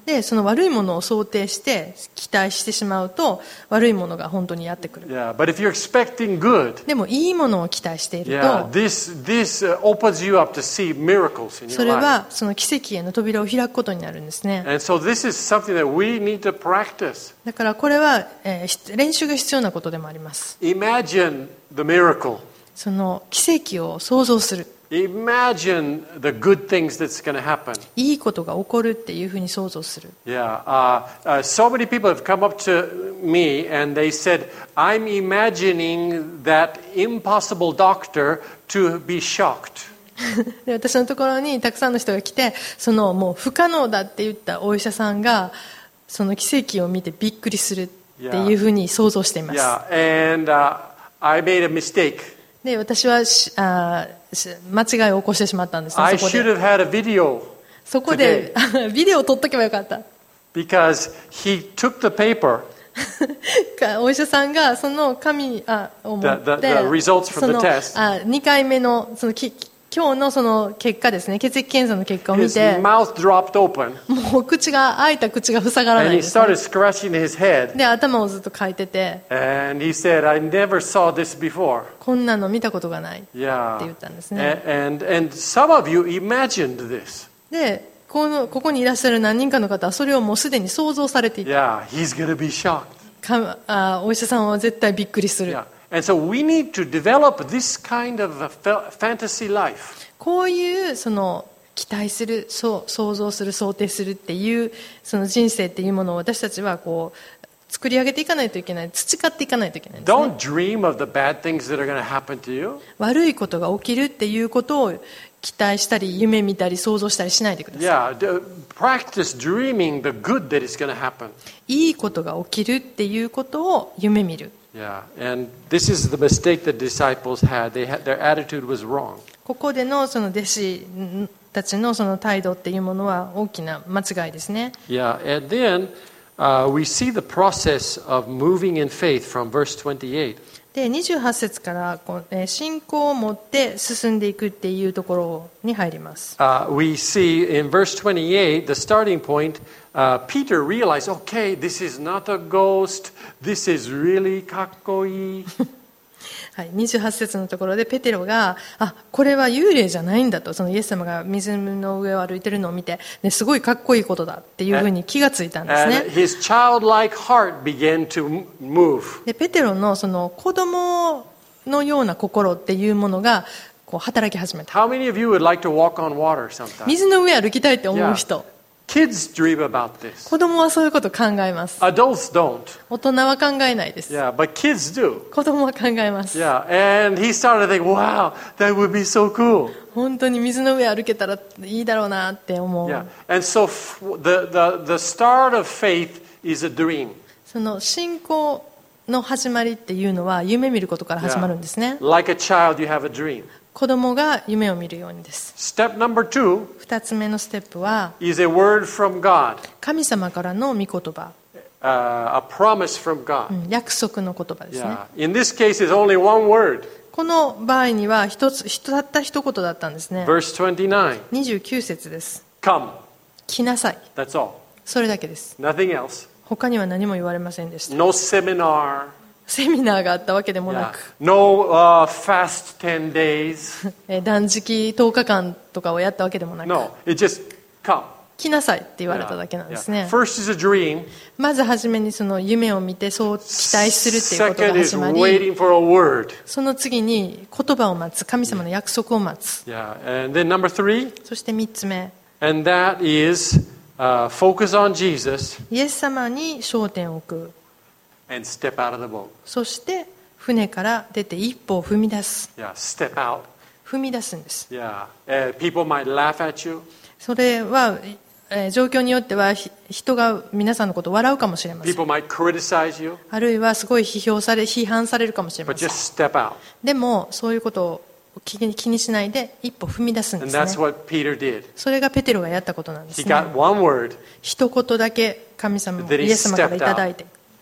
[SPEAKER 2] でその悪いものを想定して期待してしまうと悪いものが本当にやってくる。
[SPEAKER 1] Yeah, but if you're expecting good,
[SPEAKER 2] でもいいものを期待している
[SPEAKER 1] yeah,
[SPEAKER 2] と
[SPEAKER 1] this this uh, opens you up to see miracles in
[SPEAKER 2] そ
[SPEAKER 1] your
[SPEAKER 2] れ
[SPEAKER 1] life.
[SPEAKER 2] はその奇跡への扉を開くことになるんですね。
[SPEAKER 1] And so this is something that we need to practice.
[SPEAKER 2] だからこれは、えー練習が必要なことでもあります。
[SPEAKER 1] Imagine the miracle.
[SPEAKER 2] その奇跡を想像する。
[SPEAKER 1] Imagine the good things that's going to happen.
[SPEAKER 2] いいことが起こるっていうふうに想像する。
[SPEAKER 1] Yeah, uh, uh, so many people have come up to me and they said, I'm imagining that impossible doctor to be shocked.
[SPEAKER 2] で私のところにたくさんの人が来て、そのもう不可能だって言ったお医者さんがその奇跡を見てびっくりするっていうふうに想像しています。
[SPEAKER 1] Yeah, and uh, I made a mistake.
[SPEAKER 2] で私はしあし間違いを起こしてしまったんですね。
[SPEAKER 1] I
[SPEAKER 2] そこ
[SPEAKER 1] should
[SPEAKER 2] で
[SPEAKER 1] have had a video
[SPEAKER 2] そこでビデオを撮っとけばよかった。
[SPEAKER 1] because he took the paper,
[SPEAKER 2] お医者さんがその紙あを持って
[SPEAKER 1] The- the- the results from
[SPEAKER 2] そ
[SPEAKER 1] the
[SPEAKER 2] の
[SPEAKER 1] test.
[SPEAKER 2] あにかいめのそのき今日のその結果ですね、血液検査の結果を見
[SPEAKER 1] his
[SPEAKER 2] て
[SPEAKER 1] mouth dropped open,
[SPEAKER 2] もう口が開いた口が塞がら
[SPEAKER 1] and
[SPEAKER 2] ない
[SPEAKER 1] he
[SPEAKER 2] ですね、
[SPEAKER 1] started scratching his head.
[SPEAKER 2] で頭をずっとかいてて
[SPEAKER 1] And he said, I never saw this before.
[SPEAKER 2] こんなの見たことがないって
[SPEAKER 1] Yeah.
[SPEAKER 2] 言ったんですね。
[SPEAKER 1] And, and, and some of you imagined this.
[SPEAKER 2] でこのここにいらっしゃる何人かの方はそれをもうすでに想像されていて、
[SPEAKER 1] Yeah, he's going to be shocked.
[SPEAKER 2] かあお医者さんは絶対びっくりする、
[SPEAKER 1] Yeah. And so we need to develop this kind of a fa- fantasy life.
[SPEAKER 2] こういうその期待する、そう想像する、想定するっていうその人生っていうものを私たちはこう作り上げていかないといけない、培っていかないといけないんですね。
[SPEAKER 1] Don't dream of the bad things that are going to happen to you.
[SPEAKER 2] 悪いことが起きるっていうことを期待したり夢見たり想像したりしないでください。
[SPEAKER 1] Yeah, d- practice dreaming the good that is going to happen.
[SPEAKER 2] いいことが起きるっていうことを夢見る。
[SPEAKER 1] Yeah, and this is the mistake that disciples had. They had their attitude was wrong.
[SPEAKER 2] ここでのその弟子たちのその態度っていうものは大きな間違いですね。
[SPEAKER 1] Yeah, and then uh, we see the process of moving in faith from verse twenty-eight.
[SPEAKER 2] でにじゅうはち節からこうえー信仰を持って進んでいくっていうところに入ります。
[SPEAKER 1] Uh, we see in verse twenty-eight, the starting point, uh, Peter realized, okay, this is not a ghost. This is really kakkoi.
[SPEAKER 2] はい、にじゅうはち節のところでペテロがあこれは幽霊じゃないんだと、そのイエス様が水の上を歩いてるのを見て、ね、すごいかっこいいことだっていうふうに気がついたんですね。
[SPEAKER 1] And his childlike heart began to move.
[SPEAKER 2] でペテロのその子供のような心っていうものがこう働き始めた。
[SPEAKER 1] How many of you would like to walk on water sometime?
[SPEAKER 2] 水の上歩きたいって思う人、
[SPEAKER 1] Kids dream about this.
[SPEAKER 2] 子供はそういうこと考えます。
[SPEAKER 1] Adults don't.
[SPEAKER 2] 大人は考えないです。
[SPEAKER 1] Yeah, but kids do.
[SPEAKER 2] 子供は考えます。
[SPEAKER 1] Yeah, and he started thinking, wow, that would be so cool.
[SPEAKER 2] 本当に水の上歩けたらいいだろうなって思う。
[SPEAKER 1] Yeah, and so f- the, the, the start of faith is a dream.
[SPEAKER 2] その信仰の始まりっていうのは夢見ることから始まるんですね。
[SPEAKER 1] Like a child, you have a dream.
[SPEAKER 2] 子供が夢を見るようにです。
[SPEAKER 1] Step number two
[SPEAKER 2] 二つ目のステップは
[SPEAKER 1] is a word from God,
[SPEAKER 2] 神様からの御言葉、
[SPEAKER 1] uh, a promise from
[SPEAKER 2] う
[SPEAKER 1] God.
[SPEAKER 2] ん約束の言葉ですね。
[SPEAKER 1] Yeah. In this case, it's only one word.
[SPEAKER 2] この場合には一つたった一言だったんですね。
[SPEAKER 1] Verse twenty-nine.
[SPEAKER 2] にじゅうきゅう節です。
[SPEAKER 1] Come.
[SPEAKER 2] 来なさい。
[SPEAKER 1] That's all.
[SPEAKER 2] それだけです。
[SPEAKER 1] Nothing else.
[SPEAKER 2] 他には何も言われませんでした。
[SPEAKER 1] No seminar.
[SPEAKER 2] セミナーがあったわけでもな
[SPEAKER 1] Yeah.
[SPEAKER 2] く、
[SPEAKER 1] No uh, fast ten days.
[SPEAKER 2] えー断食とおかかんとかをやったわけでもなく、
[SPEAKER 1] No, it just come.
[SPEAKER 2] 来なさいって言われた
[SPEAKER 1] Yeah.
[SPEAKER 2] だけなんです
[SPEAKER 1] Yeah.
[SPEAKER 2] ね。
[SPEAKER 1] First is a dream.
[SPEAKER 2] まずはじめにその夢を見てそう期待するっていうことが
[SPEAKER 1] Second is
[SPEAKER 2] 始まり、
[SPEAKER 1] waiting for a word.
[SPEAKER 2] その次に言葉を待つ、神様の約束を待つ。
[SPEAKER 1] Yeah. And then number three,
[SPEAKER 2] そして三つ目、
[SPEAKER 1] and that is uh, focus on Jesus
[SPEAKER 2] イエス様に焦点を置く。
[SPEAKER 1] and step out of the boat.
[SPEAKER 2] そして船から出て一歩を踏み出す。
[SPEAKER 1] Yeah. Step out.
[SPEAKER 2] 踏み出すんです。
[SPEAKER 1] Yeah. Uh, people might laugh at you.
[SPEAKER 2] それは、えー状況によってはひ人が皆さんのことを笑うかもしれません。
[SPEAKER 1] People might criticize you.
[SPEAKER 2] あるいはすごい批評され、批判されるかもしれ
[SPEAKER 1] But
[SPEAKER 2] ません。
[SPEAKER 1] just step out.
[SPEAKER 2] でもそういうことを気に気にしないで一歩踏み出すんで
[SPEAKER 1] And
[SPEAKER 2] すね。
[SPEAKER 1] that's what Peter did.
[SPEAKER 2] それがペテロがやったことなんで
[SPEAKER 1] He
[SPEAKER 2] すね。
[SPEAKER 1] got one word.
[SPEAKER 2] 一言だけ神様、
[SPEAKER 1] Then he
[SPEAKER 2] イエス様からい
[SPEAKER 1] stepped
[SPEAKER 2] ただいて、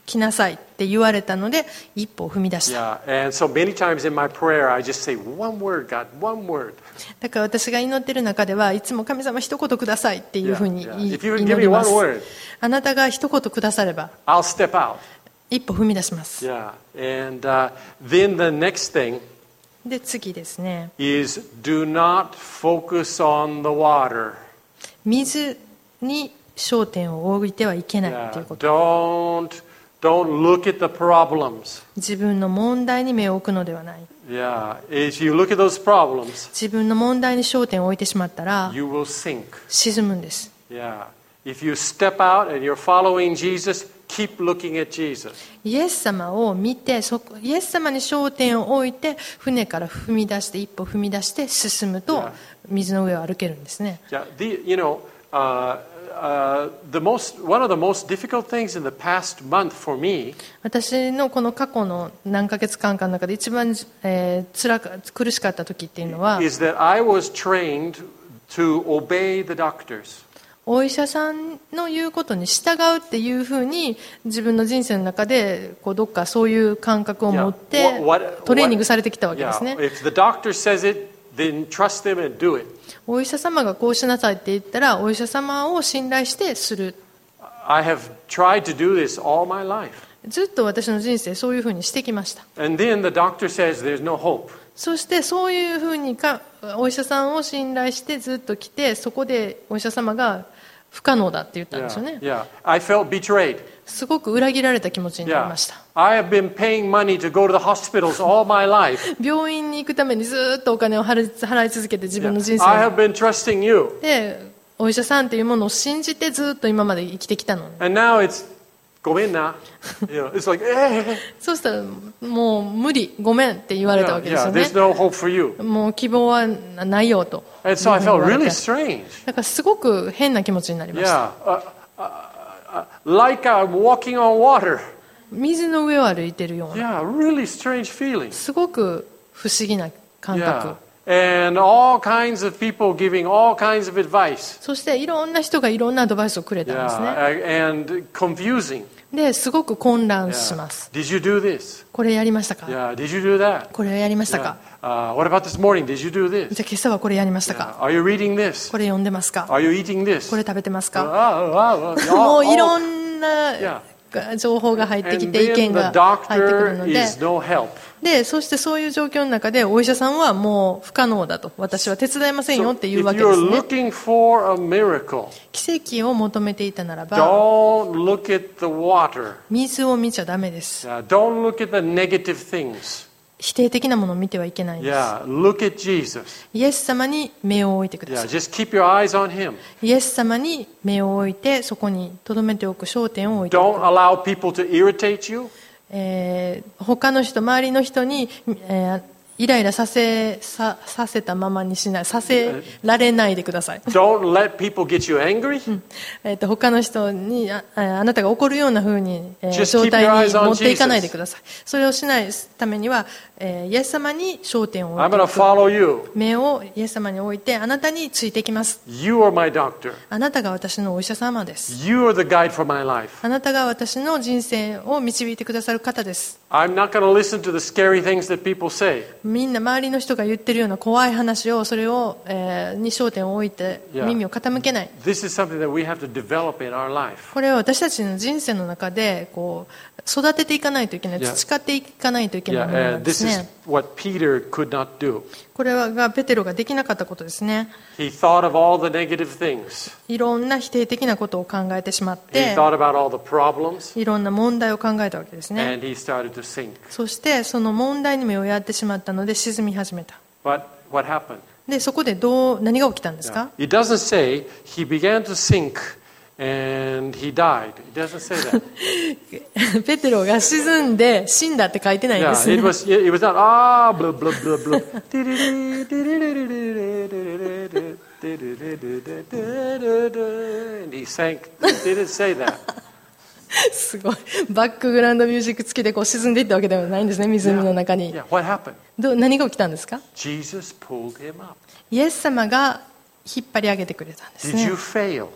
[SPEAKER 2] 来なさいって言われたので一歩を踏み出した。
[SPEAKER 1] Yeah, and so many times in my prayer, I just say one word, God, one word.
[SPEAKER 2] だから私が祈っている中ではいつも神様一言くださいっていうふうに
[SPEAKER 1] Yeah,
[SPEAKER 2] 言い
[SPEAKER 1] yeah. If you
[SPEAKER 2] 祈
[SPEAKER 1] give me
[SPEAKER 2] りま
[SPEAKER 1] one
[SPEAKER 2] す。
[SPEAKER 1] word,
[SPEAKER 2] あなたが一言くだされば
[SPEAKER 1] I'll step out.
[SPEAKER 2] 一歩踏み出します。
[SPEAKER 1] Yeah, and uh, then the next thing
[SPEAKER 2] で次ですね、
[SPEAKER 1] is do not focus on the water.
[SPEAKER 2] 水に焦点を置いてはいけないという
[SPEAKER 1] Yeah,
[SPEAKER 2] こと。
[SPEAKER 1] don't don't look at the problems.
[SPEAKER 2] 自分の問題に目を置くのではない。
[SPEAKER 1] Yeah, if you look at those problems,
[SPEAKER 2] 自分の問題に焦点を置いてしまったら
[SPEAKER 1] you will sink.
[SPEAKER 2] 沈むんです。
[SPEAKER 1] Yeah, if you step out and you're following Jesus, keep looking at Jesus.
[SPEAKER 2] イエス様を見て、そこイエス様に焦点を置いて船から踏み出して一歩踏み出して進むと
[SPEAKER 1] Yeah.
[SPEAKER 2] 水の上を歩けるんですね。
[SPEAKER 1] Yeah, the, you know, uh, uh, the most one of the most difficult things in the past month for me
[SPEAKER 2] 私のこの過去の何ヶ月間かの中で一番、えー、辛か苦しかった時っていうのは
[SPEAKER 1] is that I was trained to obey the doctors.
[SPEAKER 2] お医者さんの言うことに従うっていうふうに自分の人生の中でこうどっかそういう感覚を持って
[SPEAKER 1] Yeah, what- what-
[SPEAKER 2] トレーニングされてきたわけで
[SPEAKER 1] Yeah,
[SPEAKER 2] すね。
[SPEAKER 1] if the doctor says it, then trust them and do it.
[SPEAKER 2] お医者様がこうしなさいって言ったらお医者様を信頼してする。
[SPEAKER 1] I have tried to do this all my life.
[SPEAKER 2] ずっと私の人生そういうふうにしてきました。
[SPEAKER 1] And then the doctor says there's no hope.
[SPEAKER 2] そしてそういうふうにかお医者さんを信頼してずっと来てそこでお医者様が不可能だって言ったんですよ
[SPEAKER 1] Yeah,
[SPEAKER 2] ね。
[SPEAKER 1] yeah. I felt betrayed.
[SPEAKER 2] すごく裏切られた気持ちになり
[SPEAKER 1] Yeah.
[SPEAKER 2] ました。
[SPEAKER 1] I have been paying money to go to the hospitals all my life.
[SPEAKER 2] 病院に行くためにずっとお金を払い払い続けて自分の人
[SPEAKER 1] Yeah. I
[SPEAKER 2] 生
[SPEAKER 1] have been trusting you.
[SPEAKER 2] でお医者さんというものを信じてずっと今まで生きてきたのに
[SPEAKER 1] And now it's, go in now. You know, it's like, eh.
[SPEAKER 2] そうしたらもう無理ごめんって言われた
[SPEAKER 1] Yeah,
[SPEAKER 2] わけです
[SPEAKER 1] yeah,
[SPEAKER 2] よね。
[SPEAKER 1] there's no hope for you.
[SPEAKER 2] もう希望はないよと
[SPEAKER 1] And so I felt
[SPEAKER 2] いうふうに言わ
[SPEAKER 1] really
[SPEAKER 2] れて
[SPEAKER 1] strange.
[SPEAKER 2] だからすごく変な気持ちになりました。
[SPEAKER 1] Yeah. Uh, uh, uh, like I'm walking on water.
[SPEAKER 2] 水の上を歩いてるような
[SPEAKER 1] Yeah, really strange feeling.
[SPEAKER 2] すごく不思議な感覚
[SPEAKER 1] Yeah. And all kinds of people giving all kinds of advice.
[SPEAKER 2] そしていろんな人がいろんなアドバイスをくれたんですね。
[SPEAKER 1] Yeah, and confusing.
[SPEAKER 2] ですごく混乱
[SPEAKER 1] Yeah.
[SPEAKER 2] します。
[SPEAKER 1] Did you do this?
[SPEAKER 2] これやりましたか、
[SPEAKER 1] Yeah. Did you do that?
[SPEAKER 2] これをやりました
[SPEAKER 1] Yeah.
[SPEAKER 2] か、
[SPEAKER 1] Uh, what about this morning? Did you do
[SPEAKER 2] じ
[SPEAKER 1] this?
[SPEAKER 2] ゃあ今朝はこれやりました
[SPEAKER 1] Yeah.
[SPEAKER 2] か、
[SPEAKER 1] Are you reading this?
[SPEAKER 2] これ読んでますか、
[SPEAKER 1] Are you eating this?
[SPEAKER 2] これ食べてます
[SPEAKER 1] Ah,
[SPEAKER 2] か、
[SPEAKER 1] ah, ah,
[SPEAKER 2] もういろ
[SPEAKER 1] all-
[SPEAKER 2] んな
[SPEAKER 1] Yeah.
[SPEAKER 2] 情報が入ってき
[SPEAKER 1] And
[SPEAKER 2] て意
[SPEAKER 1] then
[SPEAKER 2] 見
[SPEAKER 1] the
[SPEAKER 2] が入ってくる
[SPEAKER 1] doctor
[SPEAKER 2] ので
[SPEAKER 1] is no help.
[SPEAKER 2] でそしてそういう状況の中でお医者さんはもう不可能だと私は手伝いませんよ
[SPEAKER 1] So
[SPEAKER 2] っていう
[SPEAKER 1] if
[SPEAKER 2] わけで
[SPEAKER 1] you're
[SPEAKER 2] すね。
[SPEAKER 1] looking for a miracle,
[SPEAKER 2] 奇跡を求めていたならば
[SPEAKER 1] don't look at the water.
[SPEAKER 2] 水を見ちゃダメです。
[SPEAKER 1] Yeah, don't look at the negative things.
[SPEAKER 2] 否定的なものを見てはいけないんです。
[SPEAKER 1] Yeah, look at Jesus.
[SPEAKER 2] イエス様に目を置いてくだ
[SPEAKER 1] Yeah,
[SPEAKER 2] さい。
[SPEAKER 1] just keep your eyes on him.
[SPEAKER 2] イエス様に目を置いてそこに留めておく焦点を置いてお
[SPEAKER 1] Don't
[SPEAKER 2] く、
[SPEAKER 1] allow people to irritate you.
[SPEAKER 2] えー他の人周りの人に、えーイライラさせささせたままにしないさせられないでください、
[SPEAKER 1] Don't let people get you angry.
[SPEAKER 2] えーと他の人に あ, あなたが怒るような風に、えー
[SPEAKER 1] Just keep
[SPEAKER 2] 状態
[SPEAKER 1] your
[SPEAKER 2] に
[SPEAKER 1] eyes on
[SPEAKER 2] 持っていかない
[SPEAKER 1] Jesus.
[SPEAKER 2] でください。それをしないためには、えーイエス様に焦点を置
[SPEAKER 1] I'm
[SPEAKER 2] いて
[SPEAKER 1] going
[SPEAKER 2] お
[SPEAKER 1] to
[SPEAKER 2] く、
[SPEAKER 1] follow you.
[SPEAKER 2] 目をイエス様に置いてあなたについてきます。
[SPEAKER 1] You are my doctor.
[SPEAKER 2] あなたが私のお医者様です。
[SPEAKER 1] You are the guide for my life.
[SPEAKER 2] あなたが私の人生を導いてくださる方です。
[SPEAKER 1] I'm not going to listen to the scary things that people say.
[SPEAKER 2] みんな周りの人が言ってるような怖い話をそれを、えーに焦点を置いて
[SPEAKER 1] Yeah.
[SPEAKER 2] 耳を傾けない。
[SPEAKER 1] This is something that we have to develop in our life.
[SPEAKER 2] これは私たちの人生の中でこう育てていかないといけない、
[SPEAKER 1] Yeah.
[SPEAKER 2] 培っていかないといけない
[SPEAKER 1] Yeah,
[SPEAKER 2] ものなん
[SPEAKER 1] and
[SPEAKER 2] で
[SPEAKER 1] this
[SPEAKER 2] す
[SPEAKER 1] is
[SPEAKER 2] ね。
[SPEAKER 1] what Peter could not do.
[SPEAKER 2] これはがペテロができなかったことですね。
[SPEAKER 1] He thought of all the negative things.
[SPEAKER 2] いろんな否定的なことを考えてしまっ
[SPEAKER 1] He
[SPEAKER 2] て
[SPEAKER 1] thought about all the problems,
[SPEAKER 2] いろんな問題を考えたわけですね。
[SPEAKER 1] and he started to sink.
[SPEAKER 2] そしてその問題に目をやってしまったので沈み始めた。
[SPEAKER 1] But what happened?
[SPEAKER 2] でそこでどう何が起きたんですか？
[SPEAKER 1] It doesn't say he began to sink and he died. It doesn't say that.
[SPEAKER 2] ペテロが沈んで死んだって書いてないんで
[SPEAKER 1] Yeah,
[SPEAKER 2] すね。
[SPEAKER 1] it was it was not ah blah blah blah blah. And he sank. It didn't say that.
[SPEAKER 2] すごい。バックグラウンドミュージック付きでこう沈んでいったわけではないんですね、湖の中に。
[SPEAKER 1] Yeah, what happened?
[SPEAKER 2] ど何が起きたんですか？
[SPEAKER 1] Jesus pulled him up.
[SPEAKER 2] イエス様が引っ張り上げてくれたんです
[SPEAKER 1] Did
[SPEAKER 2] ね
[SPEAKER 1] you。fail?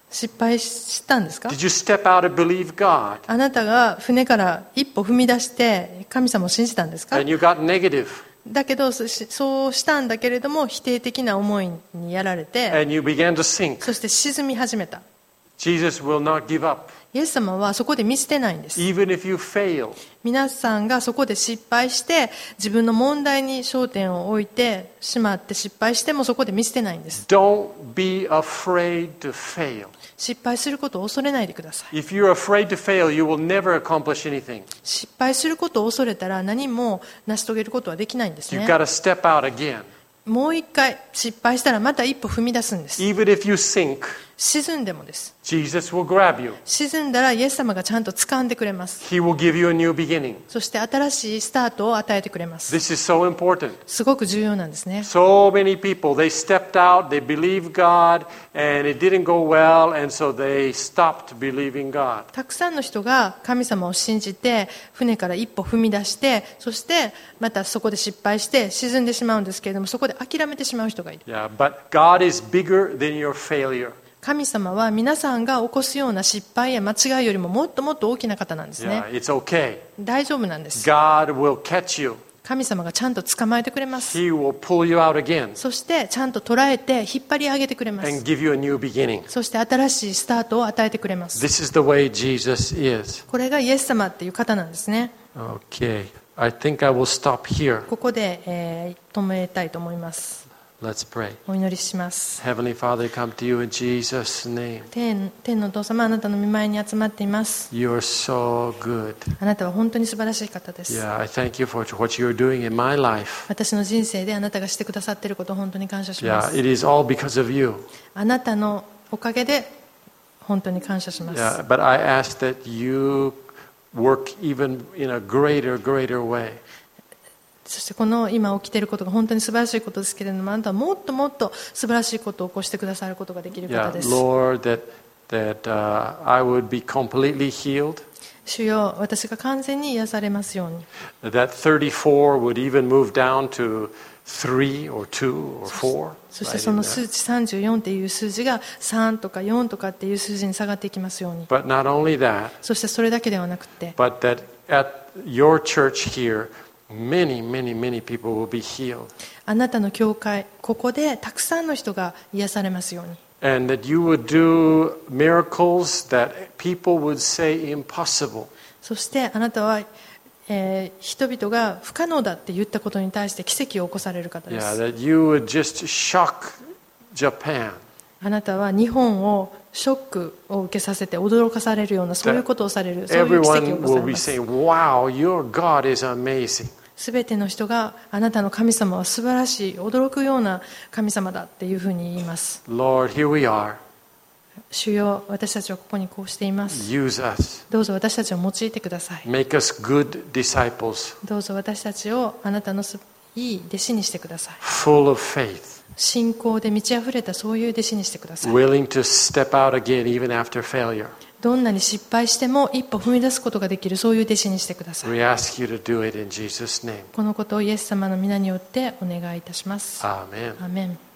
[SPEAKER 2] 失敗したんですか？
[SPEAKER 1] Did you step out and believe God?
[SPEAKER 2] あなたが船から一歩踏み出して神様を信じたんですか？
[SPEAKER 1] And you got negative.
[SPEAKER 2] だけどそそうしたんだけれども否定的な思いにやられて、
[SPEAKER 1] And you began to sink.
[SPEAKER 2] そして沈み始めた。
[SPEAKER 1] Jesus will not give up.
[SPEAKER 2] イエス様はそこで見捨てないんです。
[SPEAKER 1] Even if you fail.
[SPEAKER 2] 皆さんがそこで失敗して自分の問題に焦点を置いてしまって失敗してもそこで見捨てないんです。
[SPEAKER 1] Don't be afraid to fail.
[SPEAKER 2] 失敗することを恐れないでください。
[SPEAKER 1] If you're afraid to fail, you will never accomplish anything.
[SPEAKER 2] 失敗することを恐れたら何も成し遂げることはできないんです
[SPEAKER 1] You've
[SPEAKER 2] ね。
[SPEAKER 1] got to step out again.
[SPEAKER 2] もう一回失敗したらまた一歩踏み出すんです。
[SPEAKER 1] Even if you sink,
[SPEAKER 2] 沈んでもです。
[SPEAKER 1] Jesus will grab you.
[SPEAKER 2] 沈んだらイエス様がちゃんと掴んでくれます。
[SPEAKER 1] He will give you a new beginning.
[SPEAKER 2] そして新しいスタートを与えてくれます。
[SPEAKER 1] This is so important.
[SPEAKER 2] すごく重要なんですね。
[SPEAKER 1] So many people, they stepped out, they believed God, and it didn't go well, and so they stopped believing God.
[SPEAKER 2] たくさんの人が神様を信じて船から一歩踏み出してそしてまたそこで失敗して沈んでしまうんですけれどもそこで諦めてしまう人がいる。
[SPEAKER 1] Yeah, but God is bigger than your failure.
[SPEAKER 2] 神様は皆さんが起こすような失敗や間違いよりももっともっと大きな方なんですね。
[SPEAKER 1] Yeah, it's okay.
[SPEAKER 2] 大丈夫なんです。
[SPEAKER 1] God will catch you.
[SPEAKER 2] 神様がちゃんと捕まえてくれます。
[SPEAKER 1] He will pull you out again
[SPEAKER 2] そしてちゃんと捉えて引っ張り上げてくれま
[SPEAKER 1] and
[SPEAKER 2] す。
[SPEAKER 1] give you a new beginning.
[SPEAKER 2] そして新しいスタートを与えてくれます。
[SPEAKER 1] This is the way Jesus is.
[SPEAKER 2] これがイエス様っていう方なんですね。
[SPEAKER 1] Okay, I think I will stop here.
[SPEAKER 2] ここで、えー止めたいと思います。
[SPEAKER 1] Let's pray.
[SPEAKER 2] お祈りします。
[SPEAKER 1] Heavenly Father, I come to you in Jesus' name.
[SPEAKER 2] 天, 天のお父様、あなたの御前に集まっています。
[SPEAKER 1] You are so good.
[SPEAKER 2] あなたは本当に素晴らしい方です。
[SPEAKER 1] Yeah, I thank you for what you're doing in my life.
[SPEAKER 2] 私の人生であなたがしてくださっていることを本当に感謝しま
[SPEAKER 1] Yeah,
[SPEAKER 2] す。
[SPEAKER 1] it is all because of you.
[SPEAKER 2] あなたのおかげで本当に感謝します。
[SPEAKER 1] Yeah, but I ask that you work even in a greater, greater way.
[SPEAKER 2] そしてこの今起きていることが本当に素晴らしいことですけれども、あなたはもっともっと素晴らしいことを起こしてくださることができる方
[SPEAKER 1] Yeah,
[SPEAKER 2] です。
[SPEAKER 1] Lord, that that uh, I would be completely healed.
[SPEAKER 2] 主よ、私が完全に癒されますように。
[SPEAKER 1] That thirty-four would even move down to three or two or four.
[SPEAKER 2] そして
[SPEAKER 1] right
[SPEAKER 2] そ
[SPEAKER 1] in
[SPEAKER 2] の
[SPEAKER 1] there.
[SPEAKER 2] 数値さんじゅうよんっていう数字がさんとかよんとかっていう数字に下がっていきますように。
[SPEAKER 1] But not only that,
[SPEAKER 2] そしてそれだけではなくて、
[SPEAKER 1] but that at your church here, many, many, many people will be healed.
[SPEAKER 2] あなたの教会、ここでたくさんの人が癒されますように。
[SPEAKER 1] And that you would do miracles that people would say impossible.
[SPEAKER 2] そしてあなたは、えー人々が不可能だって言ったことに対して奇跡を起こされる方で
[SPEAKER 1] Yeah,
[SPEAKER 2] す。
[SPEAKER 1] that you would just shock Japan.
[SPEAKER 2] あなたは日本をショックを受けさせて驚かされるようなそういうことをされる、そういう奇跡を
[SPEAKER 1] Everyone
[SPEAKER 2] 起こさ
[SPEAKER 1] will
[SPEAKER 2] れ
[SPEAKER 1] be
[SPEAKER 2] ます。
[SPEAKER 1] saying, wow, your God is amazing.
[SPEAKER 2] すべての人があなたの神様は素晴らしい、驚くような神様だっていうふうに言います。
[SPEAKER 1] Lord, here we are.
[SPEAKER 2] 主よ、私たちはここにこうしています。
[SPEAKER 1] Use us.
[SPEAKER 2] どうぞ私たちを用いてください。
[SPEAKER 1] Make us good disciples,
[SPEAKER 2] どうぞ私たちをあなたのすいい弟子にしてください。
[SPEAKER 1] full of faith,
[SPEAKER 2] 信仰で満ち溢れたそういう弟子にしてください。
[SPEAKER 1] willing to step out again even after failure.
[SPEAKER 2] どんなに失敗しても一歩踏み出すことができるそういう弟子にしてください。
[SPEAKER 1] We ask you to do it in Jesus' name.
[SPEAKER 2] このことをイエス様の皆によってお願いいたします。
[SPEAKER 1] Amen.
[SPEAKER 2] アーメン。